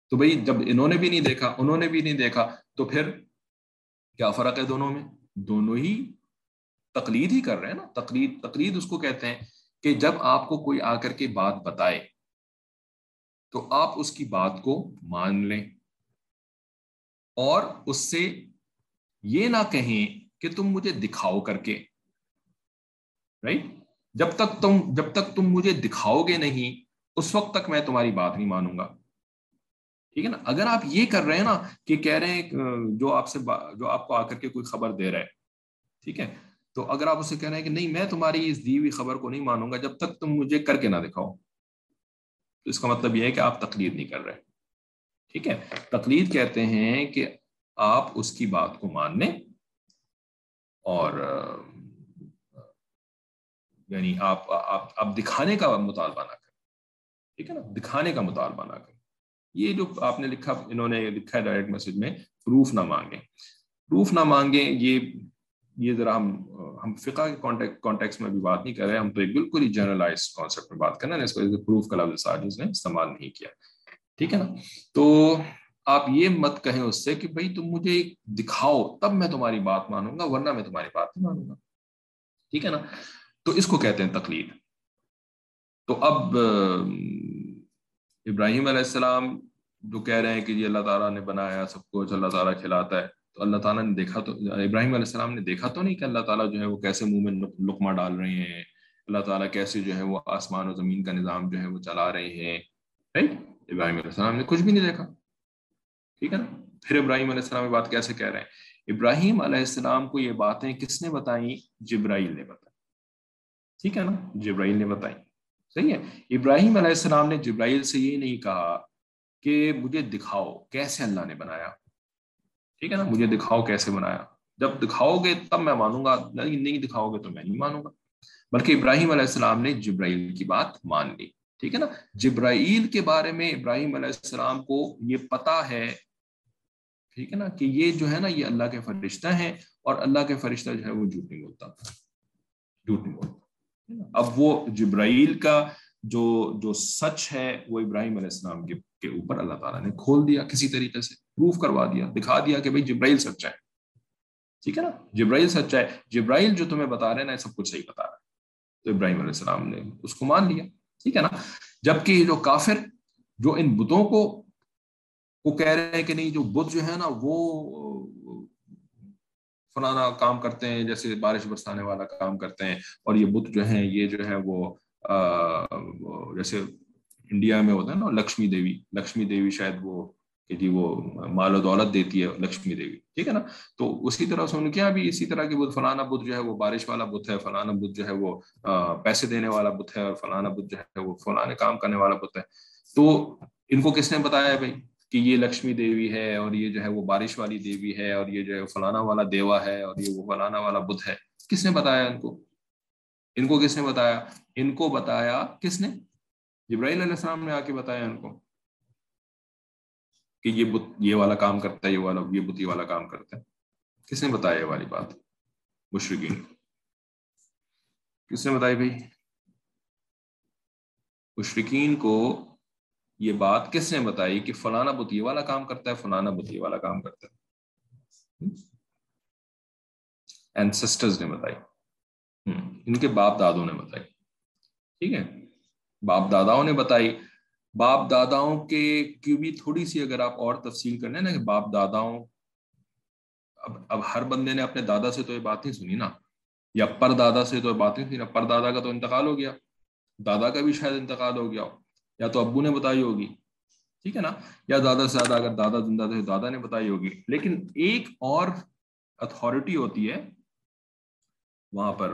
تو بھائی جب انہوں نے بھی نہیں دیکھا انہوں نے بھی نہیں دیکھا تو پھر کیا فرق ہے دونوں میں؟ دونوں ہی تقلید ہی کر رہے ہیں نا. تقلید تقلید اس کو کہتے ہیں کہ جب آپ کو کوئی آ کر کے بات بتائے تو آپ اس کی بات کو مان لیں اور اس سے یہ نہ کہیں کہ تم مجھے دکھاؤ کر کے. رائٹ؟ جب تک تم جب تک تم مجھے دکھاؤ گے نہیں اس وقت تک میں تمہاری بات نہیں مانوں گا. ٹھیک ہے نا. اگر آپ یہ کر رہے ہیں نا کہ کہہ رہے ہیں جو آپ سے جو آپ کو آ کر کے کوئی خبر دے رہا ہے, ٹھیک ہے, تو اگر آپ اسے کہہ رہے ہیں کہ نہیں میں تمہاری اس دی ہوئی خبر کو نہیں مانوں گا جب تک تم مجھے کر کے نہ دکھاؤ, تو اس کا مطلب یہ ہے کہ آپ تقلید نہیں کر رہے. ٹھیک ہے. تقلید کہتے ہیں کہ آپ اس کی بات کو مان لیں اور یعنی آپ آپ آپ دکھانے کا مطالبہ نہ کریں. ٹھیک ہے نا, دکھانے کا مطالبہ نہ کریں. یہ جو آپ نے لکھا انہوں نے لکھا ہے ڈائریکٹ میسج میں, پروف نہ مانگیں. پروف نہ مانگیں یہ یہ ذرا ہم ہم فقہ کے کانٹیکس میں بھی بات نہیں کر رہے, ہم تو ایک بالکل ہی جنرلائز کانسیپٹ میں بات کرنا ہے, اس کو پروف کا لفظ ساجز نے استعمال نہیں کیا. ٹھیک ہے نا. تو آپ یہ مت کہیں اس سے کہ بھائی تم مجھے دکھاؤ تب میں تمہاری بات مانوں گا ورنہ میں تمہاری بات نہیں مانوں گا. ٹھیک ہے نا. تو اس کو کہتے ہیں تقلید. تو اب ابراہیم علیہ السلام جو کہہ رہے ہیں کہ یہ اللہ تعالیٰ نے بنایا سب کچھ, اللہ تعالیٰ کھلاتا ہے, تو اللہ تعالیٰ نے دیکھا تو ابراہیم علیہ السلام نے دیکھا تو نہیں کہ اللہ تعالیٰ جو ہے وہ کیسے منہ میں لقمہ ڈال رہے ہیں, اللہ تعالیٰ کیسے جو ہے وہ آسمان و زمین کا نظام جو ہے وہ چلا رہے ہیں. رائٹ؟ ابراہیم علیہ السلام نے کچھ بھی نہیں دیکھا. ٹھیک ہے نا. پھر ابراہیم علیہ السلام یہ بات کیسے کہہ رہے ہیں؟ ابراہیم علیہ السلام کو یہ باتیں کس نے بتائیں؟ جبرائیل نے بتائی. ٹھیک ہے نا, جبرائیل نے بتائی. صحیح ہے. ابراہیم علیہ السلام نے جبرائیل سے یہ نہیں کہا کہ مجھے دکھاؤ کیسے اللہ نے بنایا. ٹھیک ہے نا, مجھے دکھاؤ کیسے بنایا, جب دکھاؤ گے تب میں مانوں گا, نہیں دکھاؤ گے تو میں نہیں مانوں گا. بلکہ ابراہیم علیہ السلام نے جبرائیل کی بات مان لی. ٹھیک ہے نا. جبرائیل کے بارے میں ابراہیم علیہ السلام کو یہ پتا ہے, ٹھیک ہے نا, کہ یہ جو ہے نا یہ اللہ کے فرشتہ ہیں اور اللہ کے فرشتہ جو ہے وہ جھوٹ نہیں بولتا, جھوٹ نہیں بولتا. اب وہ جبرائیل کا جو جو سچ ہے وہ ابراہیم علیہ السلام کے کے اوپر اللہ تعالیٰ نے کھول دیا, کسی طریقے سے پروف کروا دیا, دکھا دیا کہ بھئی جبرائیل سچا ہے. ٹھیک ہے نا, جبرائیل سچا ہے, جبرائیل جو تمہیں بتا رہے ہیں نا سب کچھ صحیح بتا رہا ہے. تو ابراہیم علیہ السلام نے اس کو مان لیا. ٹھیک ہے نا. جبکہ جو کافر جو ان بتوں کو وہ کہہ رہے ہیں کہ نہیں جو بت جو ہے نا وہ فلانا کام کرتے ہیں, جیسے بارش برسانے والا کام کرتے ہیں, اور یہ بت جو ہیں یہ جو ہے وہ جیسے انڈیا میں ہوتا ہے نا لکشمی دیوی, لکشمی دیوی شاید وہ کہ جی وہ مال و دولت دیتی ہے لکشمی دیوی. ٹھیک ہے نا. تو اسی طرح سے ان کے یہاں بھی اسی طرح کی بت, فلانا بت جو ہے وہ بارش والا بت ہے, فلانا بت جو ہے وہ پیسے دینے والا بت ہے, اور فلانا بت جو ہے وہ فلانے کام کرنے والا بت ہے. تو ان کو کس نے بتایا ہے بھائی کہ یہ لکشمی دیوی ہے اور یہ جو ہے وہ بارش والی دیوی ہے اور یہ جو ہے فلانا والا دیوا ہے اور یہ وہ فلانا والا بت ہے؟ کس نے بتایا ان کو؟ ان کو کس نے بتایا؟ ان کو بتایا کس نے؟ جبرائیل علیہ السلام نے آ کے بتایا ان کو کہ یہ بت یہ والا کام کرتا ہے, یہ والا یہ بت یہ والا کام کرتا ہے. کس نے بتایا یہ والی بات؟ مشرکین. کس نے بتائی بھائی؟ مشرکین کو یہ بات کس نے بتائی کہ فلانا بت یہ والا کام کرتا ہے, فلانا بت یہ والا کام کرتا ہے؟ اینسسٹرز نے بتائی, ان کے باپ دادوں نے بتائی. ٹھیک ہے, باپ داداؤں نے بتائی. باپ داداؤں کے کی بھی تھوڑی سی اگر آپ اور تفصیل کرنے نا کہ باپ داداؤں, اب اب ہر بندے نے اپنے دادا سے تو یہ بات نہیں سنی نا, یا پر دادا سے تو یہ بات نہیں سنی نا. پر دادا کا تو انتقال ہو گیا, دادا کا بھی شاید انتقال ہو گیا, یا تو ابو نے بتائی ہوگی. ٹھیک ہے نا, یا زیادہ سے زیادہ اگر دادا زندہ تھے دادا نے بتائی ہوگی. لیکن ایک اور اتھارٹی ہوتی ہے وہاں پر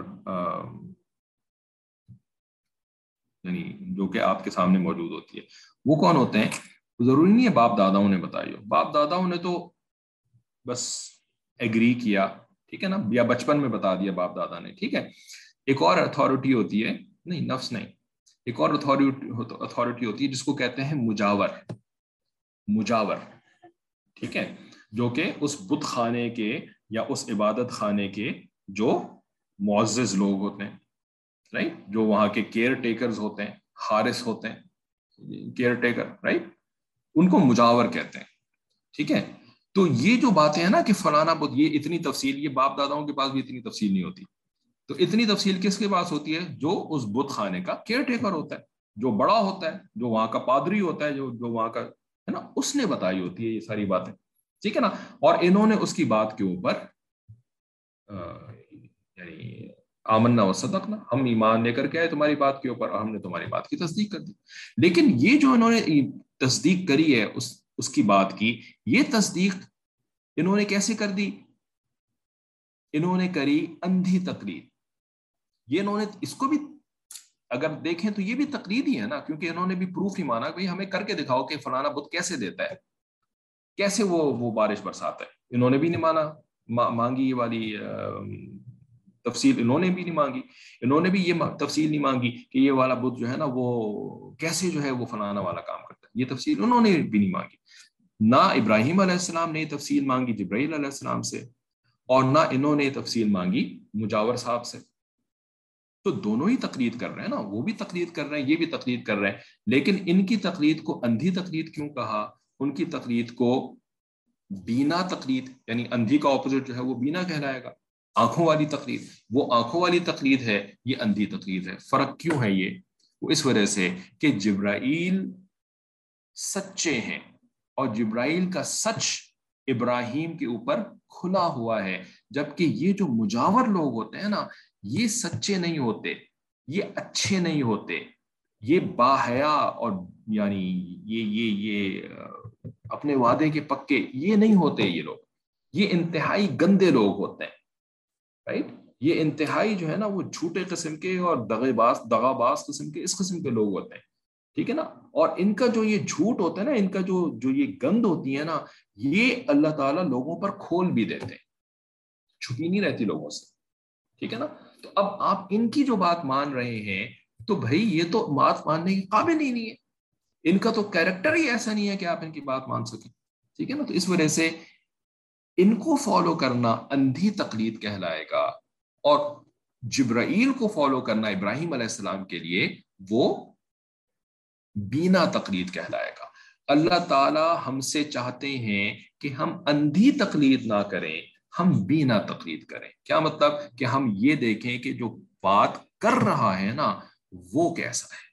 یعنی جو کہ آپ کے سامنے موجود ہوتی ہے. وہ کون ہوتے ہیں؟ ضروری نہیں ہے باپ داداؤں نے بتائی ہو, باپ داداؤں نے تو بس ایگری کیا, ٹھیک ہے نا, یا بچپن میں بتا دیا باپ دادا نے. ٹھیک ہے. ایک اور اتھارٹی ہوتی ہے, نہیں نفس نہیں, ایک اور اتھارٹی ہوتی ہے جس کو کہتے ہیں مجاور. مجاور, ٹھیک ہے, جو کہ اس بت خانے کے یا اس عبادت خانے کے جو معزز لوگ ہوتے ہیں, رائٹ, جو وہاں کے کیئر ٹیکرز ہوتے ہیں, حارس ہوتے ہیں, کیئر ٹیکر, رائٹ, ان کو مجاور کہتے ہیں. ٹھیک ہے, تو یہ جو باتیں ہیں نا کہ فلانا بت, یہ اتنی تفصیل, یہ باپ داداؤں کے پاس بھی اتنی تفصیل نہیں ہوتی. تو اتنی تفصیل کس کے پاس ہوتی ہے؟ جو اس بت خانے کا کیئر ٹیکر ہوتا ہے, جو بڑا ہوتا ہے, جو وہاں کا پادری ہوتا ہے, جو جو وہاں کا ہے نا, اس نے بتائی ہوتی ہے یہ ساری باتیں. ٹھیک ہے نا, اور انہوں نے اس کی بات کے اوپر یعنی آمنا و صدقنا, ہم ایمان لے کر کے آئے تمہاری بات کے اوپر اور ہم نے تمہاری بات کی تصدیق کر دی. لیکن یہ جو انہوں نے تصدیق کری ہے اس اس کی بات کی, یہ تصدیق انہوں نے کیسے کر دی؟ انہوں نے کری اندھی تقلید. یہ انہوں نے اس کو بھی اگر دیکھیں تو یہ بھی تقلید ہی ہے نا, کیونکہ انہوں نے بھی پروف نہیں مانا, بھائی ہمیں کر کے دکھاؤ کہ فلانا بت کیسے دیتا ہے, کیسے وہ وہ بارش برساتا ہے. انہوں نے بھی نہیں مانا, مانگی یہ والی تفصیل انہوں نے بھی نہیں مانگی. انہوں نے بھی یہ تفصیل نہیں مانگی کہ یہ والا بت جو ہے نا وہ کیسے جو ہے وہ فلانا والا کام کرتا ہے. یہ تفصیل انہوں نے بھی نہیں مانگی. نہ ابراہیم علیہ السلام نے تفصیل مانگی جبرائیل علیہ السلام سے, اور نہ انہوں نے تفصیل مانگی مجاور صاحب سے. تو دونوں ہی تقلید کر رہے ہیں نا, وہ بھی تقلید کر رہے ہیں, یہ بھی تقلید کر رہے ہیں. لیکن ان کی تقلید کو اندھی تقلید کیوں کہا؟ ان کی تقلید کو بینا تقلید, یعنی اندھی کا اپوزٹ جو ہے وہ بینا کہلائے گا, آنکھوں والی تقلید. وہ آنکھوں والی تقلید ہے, یہ اندھی تقلید ہے. فرق کیوں ہے یہ؟ وہ اس وجہ سے کہ جبرائیل سچے ہیں, اور جبرائیل کا سچ ابراہیم کے اوپر کھلا ہوا ہے, جبکہ یہ جو مجاور لوگ ہوتے ہیں نا, یہ سچے نہیں ہوتے, یہ اچھے نہیں ہوتے, یہ باحیا اور یعنی یہ یہ یہ اپنے وعدے کے پکے یہ نہیں ہوتے. یہ لوگ یہ انتہائی گندے لوگ ہوتے ہیں, رائٹ. یہ انتہائی جو ہے نا وہ جھوٹے قسم کے اور دغے باز دغا باز قسم کے اس قسم کے لوگ ہوتے ہیں. ٹھیک ہے نا, اور ان کا جو یہ جھوٹ ہوتا ہے نا, ان کا جو جو یہ گند ہوتی ہے نا, یہ اللہ تعالیٰ لوگوں پر کھول بھی دیتے ہیں, چھپی نہیں رہتی لوگوں سے. ٹھیک ہے نا, تو اب آپ ان کی جو بات مان رہے ہیں تو بھائی یہ تو بات ماننے کے قابل ہی نہیں ہے, ان کا تو کیریکٹر ہی ایسا نہیں ہے کہ آپ ان کی بات مان سکیں. ٹھیک ہے نا, تو اس وجہ سے ان کو فالو کرنا اندھی تقلید کہلائے گا, اور جبرائیل کو فالو کرنا ابراہیم علیہ السلام کے لیے وہ بینا تقلید کہلائے گا. اللہ تعالی ہم سے چاہتے ہیں کہ ہم اندھی تقلید نہ کریں, ہم بینا تقلید کریں. کیا مطلب؟ کہ ہم یہ دیکھیں کہ جو بات کر رہا ہے نا وہ کیسا ہے,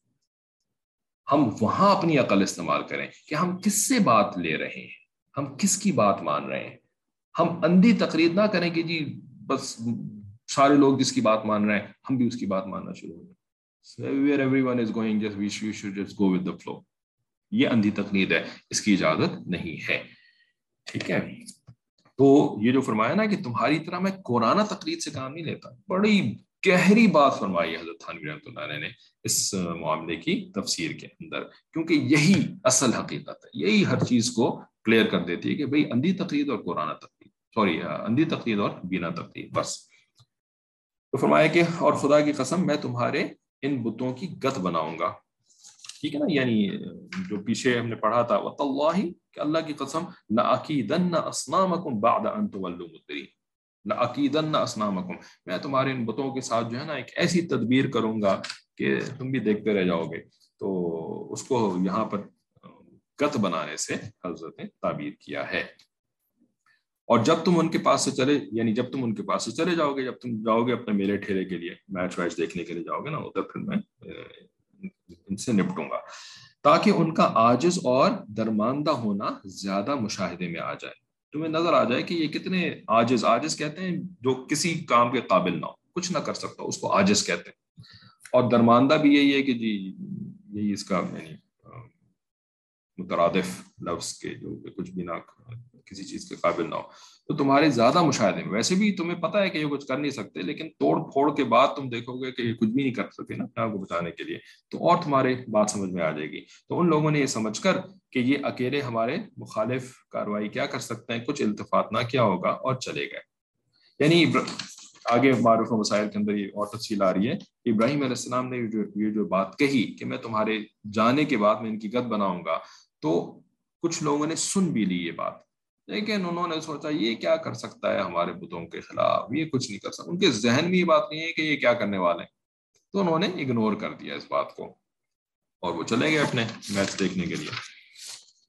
ہم وہاں اپنی عقل استعمال کریں کہ ہم کس سے بات لے رہے ہیں, ہم کس کی بات مان رہے ہیں. ہم اندھی تقلید نہ کریں کہ جی بس سارے لوگ جس کی بات مان رہے ہیں ہم بھی اس کی بات ماننا شروع ہو جائیں. Where everyone is going, just we should just go with the flow. یہ اندھی تقلید ہے, اس کی اجازت نہیں ہے. ٹھیک ہے, تو یہ جو فرمایا نا کہ تمہاری طرح میں قرآن تقلید سے کام نہیں لیتا, بڑی گہری بات فرمائی حضرت تھانوی رحمۃ اللہ علیہ نے اس معاملے کی تفسیر کے اندر, کیونکہ یہی اصل حقیقت ہے, یہی ہر چیز کو کلیئر کر دیتی ہے کہ بھئی اندھی تقلید اور قرآن تقلید, سوری اندھی تقلید اور بینا تقلید بس. تو فرمایا کہ اور خدا کی قسم میں تمہارے ان بتوں کی گت بناؤں گا. ٹھیک ہے نا, یعنی جو پیچھے ہم نے پڑھا تھا وَتَاللَّهِ کہ اللہ کی قسم لَأَكِيدَنَّ أَصْنَامَكُمْ بَعْدَ أَن تُوَلُّوا مُدْبِرِينَ, لَأَكِيدَنَّ أَصْنَامَكُمْ, میں تمہارے ان بتوں کے ساتھ جو ہے نا ایک ایسی تدبیر کروں گا کہ تم بھی دیکھتے رہ جاؤ گے. تو اس کو یہاں پر گت بنانے سے حضرت نے تعبیر کیا ہے. اور جب تم ان کے پاس سے چلے, یعنی جب تم ان کے پاس سے چلے جاؤ گے, جب تم جاؤ گے اپنے میلے ٹھیلے کے لیے, میچ ویچ دیکھنے کے لیے جاؤ گے نا, ادھر پھر میں ان سے نپٹوں گا تاکہ ان کا عاجز اور درماندہ ہونا زیادہ مشاہدے میں آ جائے, تمہیں نظر آ جائے کہ یہ کتنے عاجز, عاجز کہتے ہیں جو کسی کام کے قابل نہ ہو, کچھ نہ کر سکتا, اس کو عاجز کہتے ہیں. اور درماندہ بھی یہی ہے کہ جی یہی اس کا یعنی مترادف لفظ کے جو کچھ بھی نہ کسی چیز کے قابل نہ ہو. تو تمہارے زیادہ مشاہدے میں, ویسے بھی تمہیں پتہ ہے کہ یہ کچھ کر نہیں سکتے, لیکن توڑ پھوڑ کے بعد تم دیکھو گے کہ یہ کچھ بھی نہیں کر سکے نا اپنے آپ کو بچانے کے لیے, تو اور تمہارے بات سمجھ میں آ جائے گی. تو ان لوگوں نے یہ سمجھ کر کہ یہ اکیلے ہمارے مخالف کارروائی کیا کر سکتے ہیں, کچھ التفات نہ کیا ہوگا اور چلے گئے. یعنی آگے معروف و مسائل کے اندر یہ اور تفصیل آ رہی ہے. ابراہیم علیہ السلام نے جو یہ جو بات کہی کہ میں تمہارے جانے کے بعد میں ان کی گت بناؤں گا, تو کچھ لوگوں نے سن بھی لی یہ بات, لیکن انہوں نے سوچا یہ کیا کر سکتا ہے ہمارے بتوں کے خلاف, یہ کچھ نہیں کر سکتا. ان کے ذہن میں یہ بات نہیں ہے کہ یہ کیا کرنے والے ہیں, تو انہوں نے اگنور کر دیا اس بات کو, اور وہ چلے گئے اپنے میچ دیکھنے کے لیے.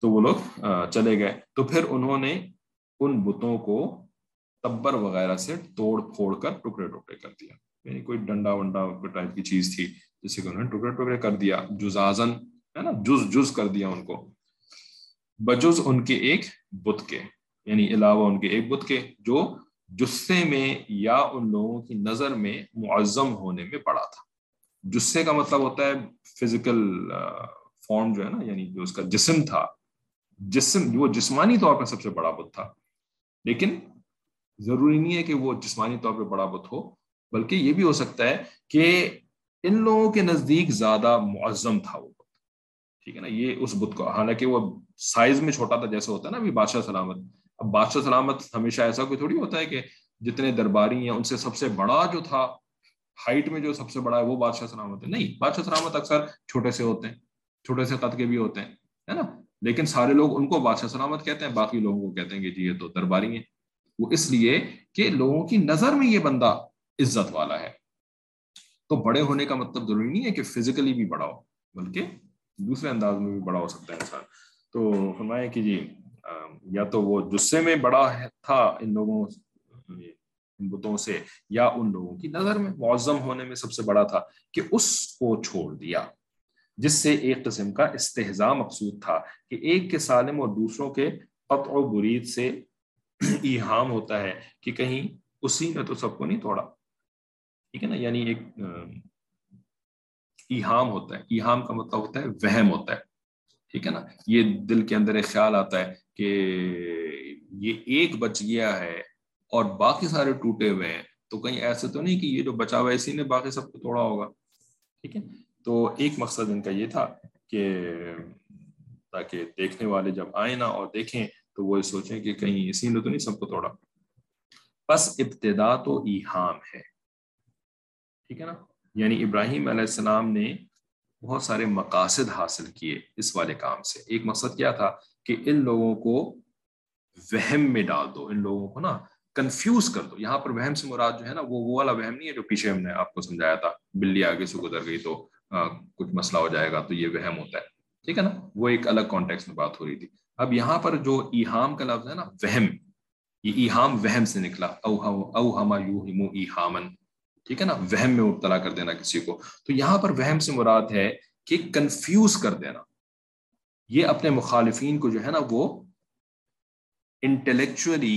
تو وہ لوگ چلے گئے. تو پھر انہوں نے ان بتوں کو تبر وغیرہ سے توڑ پھوڑ کر ٹکڑے ٹکڑے کر دیا. یعنی کوئی ڈنڈا ونڈا ٹائپ کی چیز تھی جسے کہ انہوں نے ٹکڑے ٹکڑے کر دیا. جزازن ہے نا, جز جز کر دیا ان کو, بجز ان کے ایک بت کے, یعنی علاوہ ان کے ایک بت کے جو جثے میں یا ان لوگوں کی نظر میں معظم ہونے میں بڑا تھا. جثے کا مطلب ہوتا ہے فزیکل فارم جو ہے نا, یعنی جو اس کا جسم تھا, جسم وہ جسمانی طور پر سب سے بڑا بت تھا. لیکن ضروری نہیں ہے کہ وہ جسمانی طور پہ بڑا بت ہو, بلکہ یہ بھی ہو سکتا ہے کہ ان لوگوں کے نزدیک زیادہ معظم تھا وہ بت. ٹھیک ہے نا, یہ اس بت کو, حالانکہ وہ سائز میں چھوٹا تھا, جیسے ہوتا ہے نا ابھی بادشاہ سلامت. اب بادشاہ سلامت ہمیشہ ایسا کوئی تھوڑی ہوتا ہے کہ جتنے درباری ہیں ان سے سب سے بڑا جو تھا, ہائٹ میں جو سب سے بڑا ہے وہ بادشاہ سلامت ہے. نہیں, بادشاہ سلامت اکثر چھوٹے سے ہوتے ہیں, چھوٹے سے قد کے بھی ہوتے ہیں, ہے نا. لیکن سارے لوگ ان کو بادشاہ سلامت کہتے ہیں, باقی لوگوں کو کہتے ہیں کہ جی یہ تو درباری ہیں. وہ اس لیے کہ لوگوں کی نظر میں یہ بندہ عزت والا ہے. تو بڑے ہونے کا مطلب ضروری نہیں ہے کہ فزیکلی بھی بڑا ہو, بلکہ دوسرے انداز میں بھی بڑا ہو سکتا ہے انسان. تو فرمایا کہ جی یا تو وہ جثے میں بڑا تھا ان لوگوں ان بتوں سے, یا ان لوگوں کی نظر میں معظم ہونے میں سب سے بڑا تھا کہ اس کو چھوڑ دیا, جس سے ایک قسم کا استہزاء مقصود تھا کہ ایک کے سالم اور دوسروں کے قطع و برید سے ایہام ہوتا ہے کہ کہیں اسی نے تو سب کو نہیں توڑا. ٹھیک ہے نا, یعنی ایک ایہام ہوتا ہے, ایہام کا مطلب ہوتا ہے وہم ہوتا ہے. ٹھیک ہے نا, یہ دل کے اندر ایک خیال آتا ہے کہ یہ ایک بچ گیا ہے اور باقی سارے ٹوٹے ہوئے ہیں, تو کہیں ایسے تو نہیں کہ یہ جو بچا ہوا ہے اسی نے باقی سب کو توڑا ہوگا. ٹھیک ہے, تو ایک مقصد ان کا یہ تھا کہ تاکہ دیکھنے والے جب آئیں نا اور دیکھیں تو وہ سوچیں کہ کہیں اسی نے تو نہیں سب کو توڑا. پس ابتدا تو ایہام ہے. ٹھیک ہے نا, یعنی ابراہیم علیہ السلام نے بہت سارے مقاصد حاصل کیے اس والے کام سے. ایک مقصد کیا تھا کہ ان لوگوں کو وہم میں ڈال دو, ان لوگوں کو نا کنفیوز کر دو. یہاں پر وہم سے مراد جو ہے نا وہ وہ والا وہم نہیں ہے جو پیچھے ہم نے آپ کو سمجھایا تھا, بلی آگے سے گزر گئی تو آ, کچھ مسئلہ ہو جائے گا تو یہ وہم ہوتا ہے. ٹھیک ہے نا, وہ ایک الگ کانٹیکس میں بات ہو رہی تھی. اب یہاں پر جو ایہام کا لفظ ہے نا, وہم, یہ ایہام وہم سے نکلا, اوہما یوہمو ایہامن. ٹھیک ہے نا, وہم میں مبتلا کر دینا کسی کو. تو یہاں پر وہم سے مراد ہے کہ کنفیوز کر دینا. یہ اپنے مخالفین کو جو ہے نا وہ انٹلیکچولی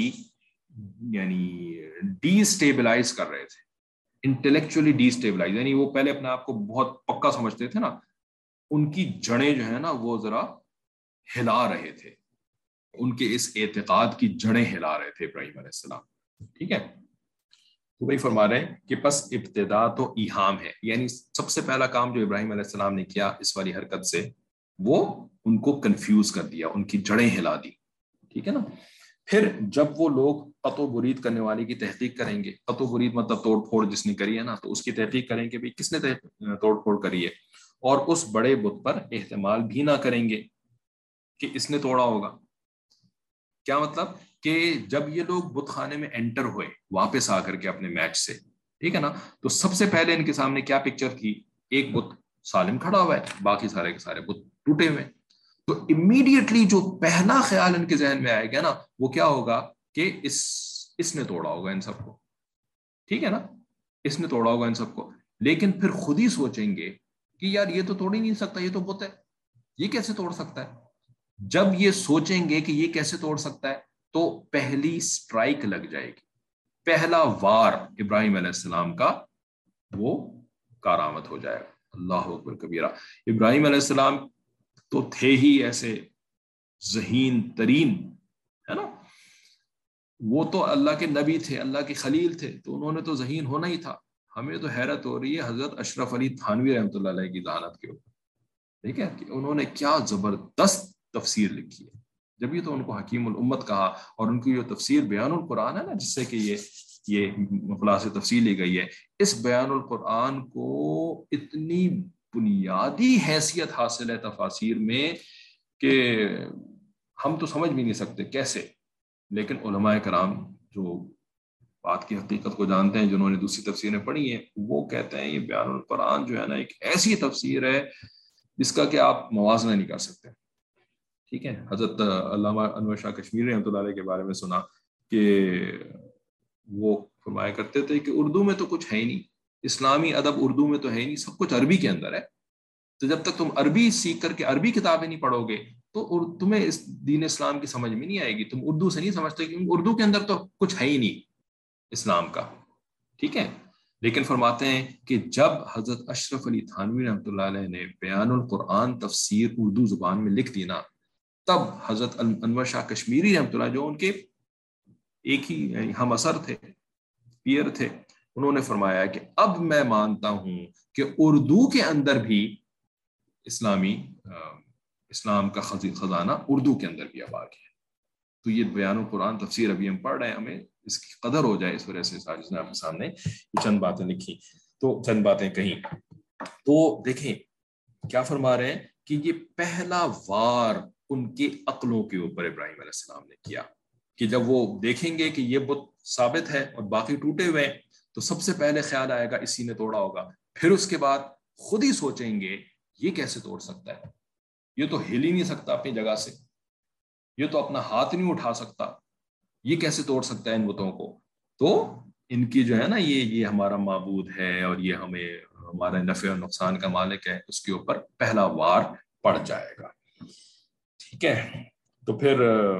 یعنی ڈی اسٹیبلائز کر رہے تھے. انٹلیکچولی ڈی اسٹیبلائز یعنی وہ پہلے اپنے آپ کو بہت پکا سمجھتے تھے نا, ان کی جڑیں جو ہے نا وہ ذرا ہلا رہے تھے, ان کے اس اعتقاد کی جڑیں ہلا رہے تھے ابراہیم علیہ السلام. ٹھیک ہے, تو وہی فرما رہے ہیں کہ پس ابتدا تو ایہام ہے, یعنی سب سے پہلا کام جو ابراہیم علیہ السلام نے کیا اس والی حرکت سے, وہ ان کو کنفیوز کر دیا, ان کی جڑیں ہلا دی. ٹھیک ہے نا, پھر جب وہ لوگ قطع و برید کرنے والے کی تحقیق کریں گے, قطع و برید مطلب توڑ پھوڑ جس نے کری ہے نا, تو اس کی تحقیق کریں گے بھی کس نے توڑ پھوڑ کری ہے, اور اس بڑے بت پر احتمال بھی نہ کریں گے کہ اس نے توڑا ہوگا. کیا مطلب کہ جب یہ لوگ بت خانے میں انٹر ہوئے واپس آ کر کے اپنے میچ سے, ٹھیک ہے نا, تو سب سے پہلے ان کے سامنے کیا پکچر تھی, ایک بت سالم کھڑا ہوا ہے, باقی سارے کے سارے بت ٹوٹے ہوئے. تو امیڈیٹلی جو پہلا خیال ان کے ذہن میں آئے گا نا وہ کیا ہوگا کہ اس اس نے توڑا ہوگا ان سب کو. ٹھیک ہے نا, اس نے توڑا ہوگا ان سب کو. لیکن پھر خود ہی سوچیں گے کہ یار یہ تو توڑ ہی نہیں سکتا, یہ تو بت ہے, یہ کیسے توڑ سکتا ہے. جب یہ سوچیں گے کہ یہ کیسے توڑ سکتا ہے تو پہلی سٹرائک لگ جائے گی, پہلا وار ابراہیم علیہ السلام کا وہ کارآمد ہو جائے گا. اللہ اکبر کبیرہ. ابراہیم علیہ السلام تو تھے ہی ایسے ذہین ترین, ہے نا, وہ تو اللہ کے نبی تھے, اللہ کے خلیل تھے, تو انہوں نے تو ذہین ہونا ہی تھا. ہمیں تو حیرت ہو رہی ہے حضرت اشرف علی تھانوی رحمۃ اللہ علیہ کی ذہانت کے اوپر. ٹھیک ہے, کہ انہوں نے کیا زبردست تفسیر لکھی ہے. جب یہ تو ان کو حکیم الامت کہا, اور ان کی جو تفسیر بیان القرآن ہے نا, جس سے کہ یہ یہ خلاصے تفسیر لی گئی ہے, اس بیان القرآن کو اتنی بنیادی حیثیت حاصل ہے تفاسیر میں کہ ہم تو سمجھ بھی نہیں سکتے کیسے. لیکن علماء کرام جو بات کی حقیقت کو جانتے ہیں, جنہوں نے دوسری تفسیریں پڑھی ہیں, وہ کہتے ہیں یہ بیان القرآن جو ہے نا ایک ایسی تفسیر ہے جس کا کہ آپ موازنہ نہیں کر سکتے. ٹھیک ہے. حضرت علامہ انور شاہ کشمیری رحمۃ اللہ علیہ کے بارے میں سنا کہ وہ فرمایا کرتے تھے کہ اردو میں تو کچھ ہے ہی نہیں، اسلامی ادب اردو میں تو ہے ہی نہیں، سب کچھ عربی کے اندر ہے. تو جب تک تم عربی سیکھ کر کے عربی کتابیں نہیں پڑھو گے تو تمہیں اس دین اسلام کی سمجھ میں نہیں آئے گی. تم اردو سے نہیں سمجھتے کیونکہ اردو کے اندر تو کچھ ہے ہی نہیں اسلام کا. ٹھیک ہے. لیکن فرماتے ہیں کہ جب حضرت اشرف علی تھانوی رحمۃ اللہ علیہ نے بیان القرآن تفسیر اردو زبان میں لکھ دی نا، تب حضرت انور شاہ کشمیری رحمۃ اللہ جو ان کے ایک ہی ہم اثر تھے، پیئر تھے، انہوں نے فرمایا کہ اب میں مانتا ہوں کہ اردو کے اندر بھی اسلامی اسلام کا خزانہ اردو کے اندر بھی آباد ہے. تو یہ بیان القرآن تفسیر ابھی ہم پڑھ رہے ہیں، ہمیں اس کی قدر ہو جائے اس وجہ سے ساجد نے آپ کے سامنے چند باتیں لکھی، تو چند باتیں کہیں. تو دیکھیں کیا فرما رہے ہیں کہ یہ پہلا وار ان کے عقلوں کے اوپر ابراہیم علیہ السلام نے کیا کہ جب وہ دیکھیں گے کہ یہ بت ثابت ہے اور باقی ٹوٹے ہوئے ہیں تو سب سے پہلے خیال آئے گا اسی نے توڑا ہوگا. پھر اس کے بعد خود ہی سوچیں گے یہ کیسے توڑ سکتا ہے، یہ تو ہل ہی نہیں سکتا اپنی جگہ سے، یہ تو اپنا ہاتھ نہیں اٹھا سکتا، یہ کیسے توڑ سکتا ہے ان بتوں کو. تو ان کی جو ہے نا یہ یہ ہمارا معبود ہے اور یہ ہمیں ہمارے نفع اور نقصان کا مالک ہے، اس کے اوپر پہلا وار پڑ جائے گا. ٹھیک ہے. تو پھر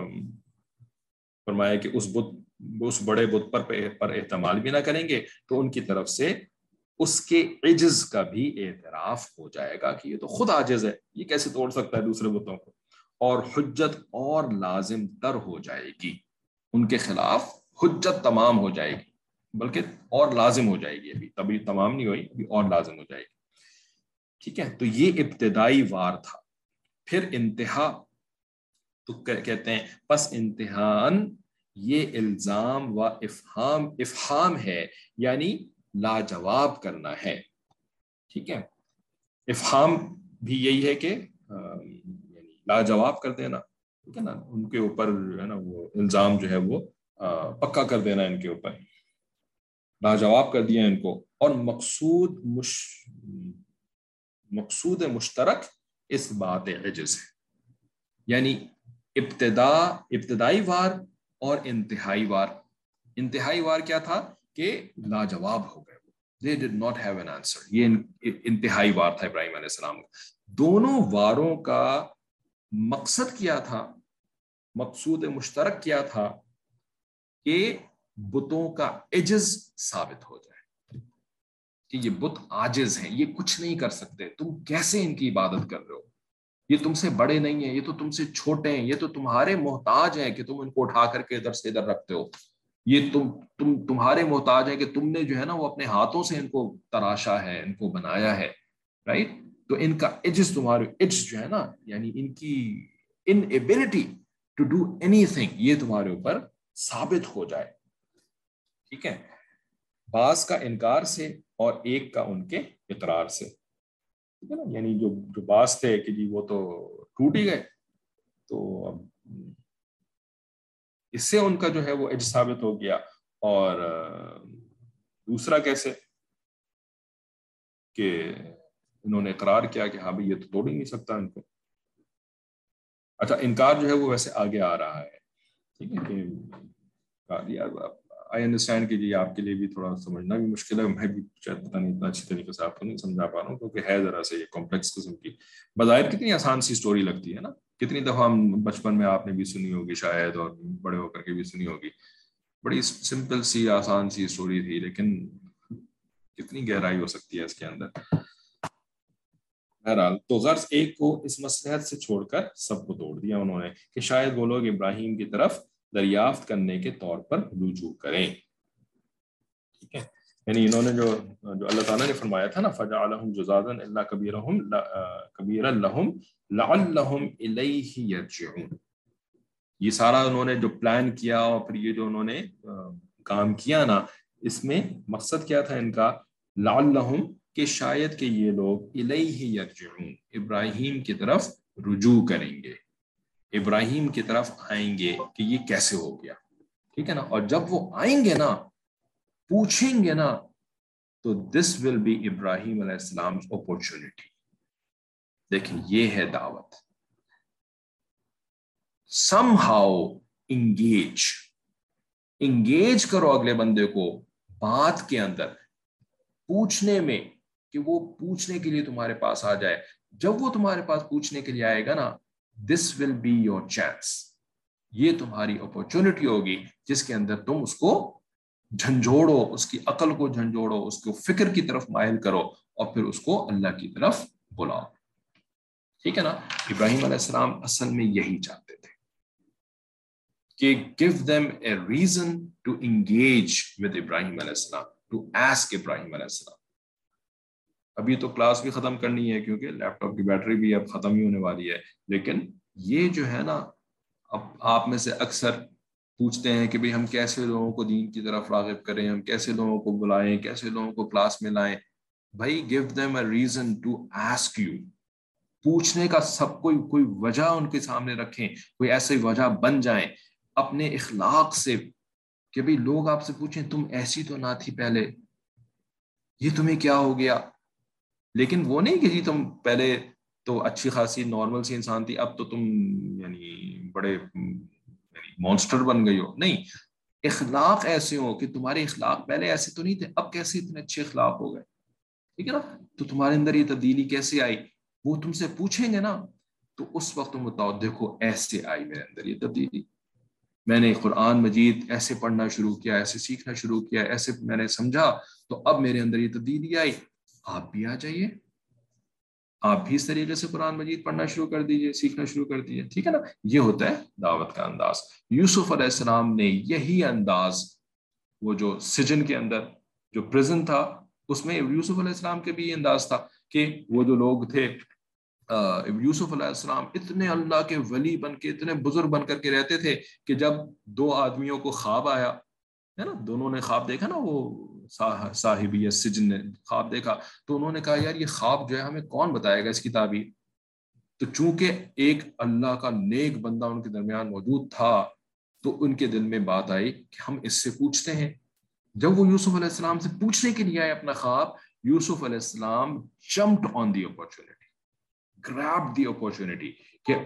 فرمایا کہ اس بت اس بڑے بت پر پر احتمال بھی نہ کریں گے تو ان کی طرف سے اس کے عجز کا بھی اعتراف ہو جائے گا کہ یہ تو خود عاجز ہے، یہ کیسے توڑ سکتا ہے دوسرے بتوں کو. اور حجت اور لازم تر ہو جائے گی، ان کے خلاف حجت تمام ہو جائے گی، بلکہ اور لازم ہو جائے گی. ابھی تبھی تمام نہیں ہوئی، ابھی اور لازم ہو جائے گی. ٹھیک ہے. تو یہ ابتدائی وار تھا. پھر انتہا تو کہتے ہیں پس امتحان یہ الزام و افہام افہام ہے، یعنی لاجواب کرنا ہے. ٹھیک ہے. افہام بھی یہی ہے کہ یعنی لاجواب کر دینا، ٹھیک ہے نا، ان کے اوپر ہے نا وہ الزام جو ہے وہ پکا کر دینا، ان کے اوپر لاجواب کر دیا ان کو. اور مقصود مش مقصود مشترک اس بات عجز ہے، یعنی ابتدا ابتدائی وار اور انتہائی وار. انتہائی وار کیا تھا کہ لاجواب ہو گئے، they did not have an answer. یہ انتہائی وار تھا ابراہیم علیہ السلام کا. دونوں واروں کا مقصد کیا تھا، مقصود مشترک کیا تھا کہ بتوں کا عجز ثابت ہو جائے کہ یہ بت عاجز ہیں، یہ کچھ نہیں کر سکتے، تم کیسے ان کی عبادت کر رہے ہو، یہ تم سے بڑے نہیں ہیں، یہ تو تم سے چھوٹے ہیں، یہ تو تمہارے محتاج ہیں کہ تم ان کو اٹھا کر کے ادھر سے ادھر رکھتے ہو، یہ تم تم تمہارے محتاج ہیں کہ تم نے جو ہے نا وہ اپنے ہاتھوں سے ان کو تراشا ہے، ان کو بنایا ہے. رائٹ. تو ان کا عجز، تمہارے عجز جو ہے نا یعنی ان کی ان ایبلٹی ٹو ڈو اینی تھنگ، یہ تمہارے اوپر ثابت ہو جائے. ٹھیک ہے. بعض کا انکار سے اور ایک کا ان کے اقرار سے. ٹھیک ہے نا. یعنی جو جو باس تھے کہ جی وہ تو ٹوٹ ہی گئے، تو اب اس سے ان کا جو ہے وہ عجز ثابت ہو گیا. اور دوسرا کیسے کہ انہوں نے اقرار کیا کہ ہاں بھائی یہ تو توڑ ہی نہیں سکتا ان کو. اچھا انکار جو ہے وہ ویسے آگے آ رہا ہے. ٹھیک ہے کہ آئی انڈرسٹینڈ کہ جی آپ کے لیے بھی تھوڑا سمجھنا بھی مشکل ہے، میں بھی شاید پتہ نہیں اتنا اچھی طریقے سے آپ کو نہیں سمجھا پا رہا ہوں کیونکہ ہے ذرا سے یہ کمپلیکس قسم کی. بظاہر کتنی آسان سی اسٹوری لگتی ہے نا، کتنی دفعہ ہم بچپن میں آپ نے بھی سنی ہوگی شاید اور بڑے ہو کر کے بھی سنی ہوگی. بڑی سمپل سی آسان سی اسٹوری تھی، لیکن کتنی گہرائی ہو سکتی ہے اس کے اندر. بہرحال تو غرض ایک کو اس مصلحت سے چھوڑ کر سب کو توڑ دیا انہوں نے کہ شاید وہ لوگ ابراہیم کی طرف دریافت کرنے کے طور پر رجوع کریں. ٹھیک ہے. یعنی انہوں نے جو جو اللہ تعالیٰ نے فرمایا تھا نا فجعلہم جزازا الا کبیرہم کبیرا لہم لعلہم الیہ یرجعون، یہ سارا انہوں نے جو پلان کیا اور پھر یہ جو انہوں نے کام کیا نا، اس میں مقصد کیا تھا ان کا، لعلہم کہ شاید کہ یہ لوگ الیہ یرجعون ابراہیم کی طرف رجوع کریں گے، ابراہیم کی طرف آئیں گے کہ یہ کیسے ہو گیا. ٹھیک ہے نا. اور جب وہ آئیں گے نا، پوچھیں گے نا، تو دس ول بی ابراہیم علیہ السلام اپورچونٹی. دیکھیں یہ ہے دعوت. somehow engage engage करो अगले बंदे को बात के अंदर, पूछने में, कि वो पूछने के लिए तुम्हारे पास आ जाए। जब वो तुम्हारे पास पूछने के लिए आएगा ना, this will be your chance, ये तुम्हारी अपॉर्चुनिटी होगी जिसके अंदर तुम उसको झंझोड़ो, उसकी अकल को झंझोड़ो, उसको फिक्र की तरफ माइल करो और फिर उसको अल्लाह की तरफ बुलाओ। ठीक है ना? इब्राहिम अलैहिस्सलाम असल में यही चाहते थे कि give them a reason to engage with Ibrahim अलैहिस्सलाम, टू आस्क इब्राहिम अलैहिस्सलाम। अभी तो क्लास भी खत्म करनी है क्योंकि लैपटॉप की बैटरी भी अब खत्म ही होने वाली है, लेकिन ये जो है ना, अब आप में से अक्सर पूछते हैं कि भाई हम कैसे लोगों को दीन की तरफ राग़िब करें, हम कैसे लोगों को बुलाएं, कैसे लोगों को क्लास में लाएं। भाई give them a reason to ask you, पूछने का सब कोई कोई वजह उनके सामने रखें, कोई ऐसी वजह बन जाए अपने इखलाक से कि भाई लोग आपसे पूछें तुम ऐसी तो ना थी पहले, ये तुम्हें क्या हो गया। लेकिन वो नहीं कि जी तुम पहले तो अच्छी खासी नॉर्मल सी इंसान थी, अब तो तुम यानी बड़े यानी मॉन्स्टर बन गई हो। नहीं, इखलाक ऐसे हो कि तुम्हारे इखलाक पहले ऐसे तो नहीं थे, अब कैसे इतने अच्छे इखलाक हो गए। ठीक है ना? तो तुम्हारे अंदर ये तब्दीली कैसे आई, वो तुमसे पूछेंगे ना, तो उस वक्त तुम बताओ देखो ऐसे आई मेरे अंदर ये तब्दीली, मैंने कुरान मजीद ऐसे पढ़ना शुरू किया, ऐसे सीखना शुरू किया, ऐसे मैंने समझा, तो अब मेरे अंदर ये तब्दीली आई। आप भी आ जाइए, आप भी इस तरीके से कुरान मजीद पढ़ना शुरू कर दीजिए, सीखना शुरू कर दीजिए। ठीक है ना? ये होता है दावत का अंदाज। यूसुफ अलैहिस्सलाम ने यही अंदाज, वो जो सिजन के अंदर जो प्रिजन था, उसमें यूसुफ अलैहिस्सलाम के भी ये अंदाज था कि वो जो लोग थे, यूसुफ अलैहिस्सलाम इतने अल्लाह के वली बन के, इतने बुजुर्ग बन करके रहते थे कि जब दो आदमियों को ख्वाब आया, है ना, दोनों ने ख्वाब देखा ना, वो सा, साहिबी सिजन ने ख्वाब देखा, तो उन्होंने कहा यार ये ख्वाब जो है हमें कौन बताएगा इसकी ताबीर। तो चूंकि एक अल्लाह का नेक बंदा उनके दरमियान मौजूद था, तो उनके दिल में बात आई कि हम इससे पूछते हैं। जब वो यूसुफ अलैहिस्सलाम से पूछने के लिए आए अपना ख्वाब, यूसुफ अलैहिस्सलाम jumped on the opportunity, grabbed the opportunity कि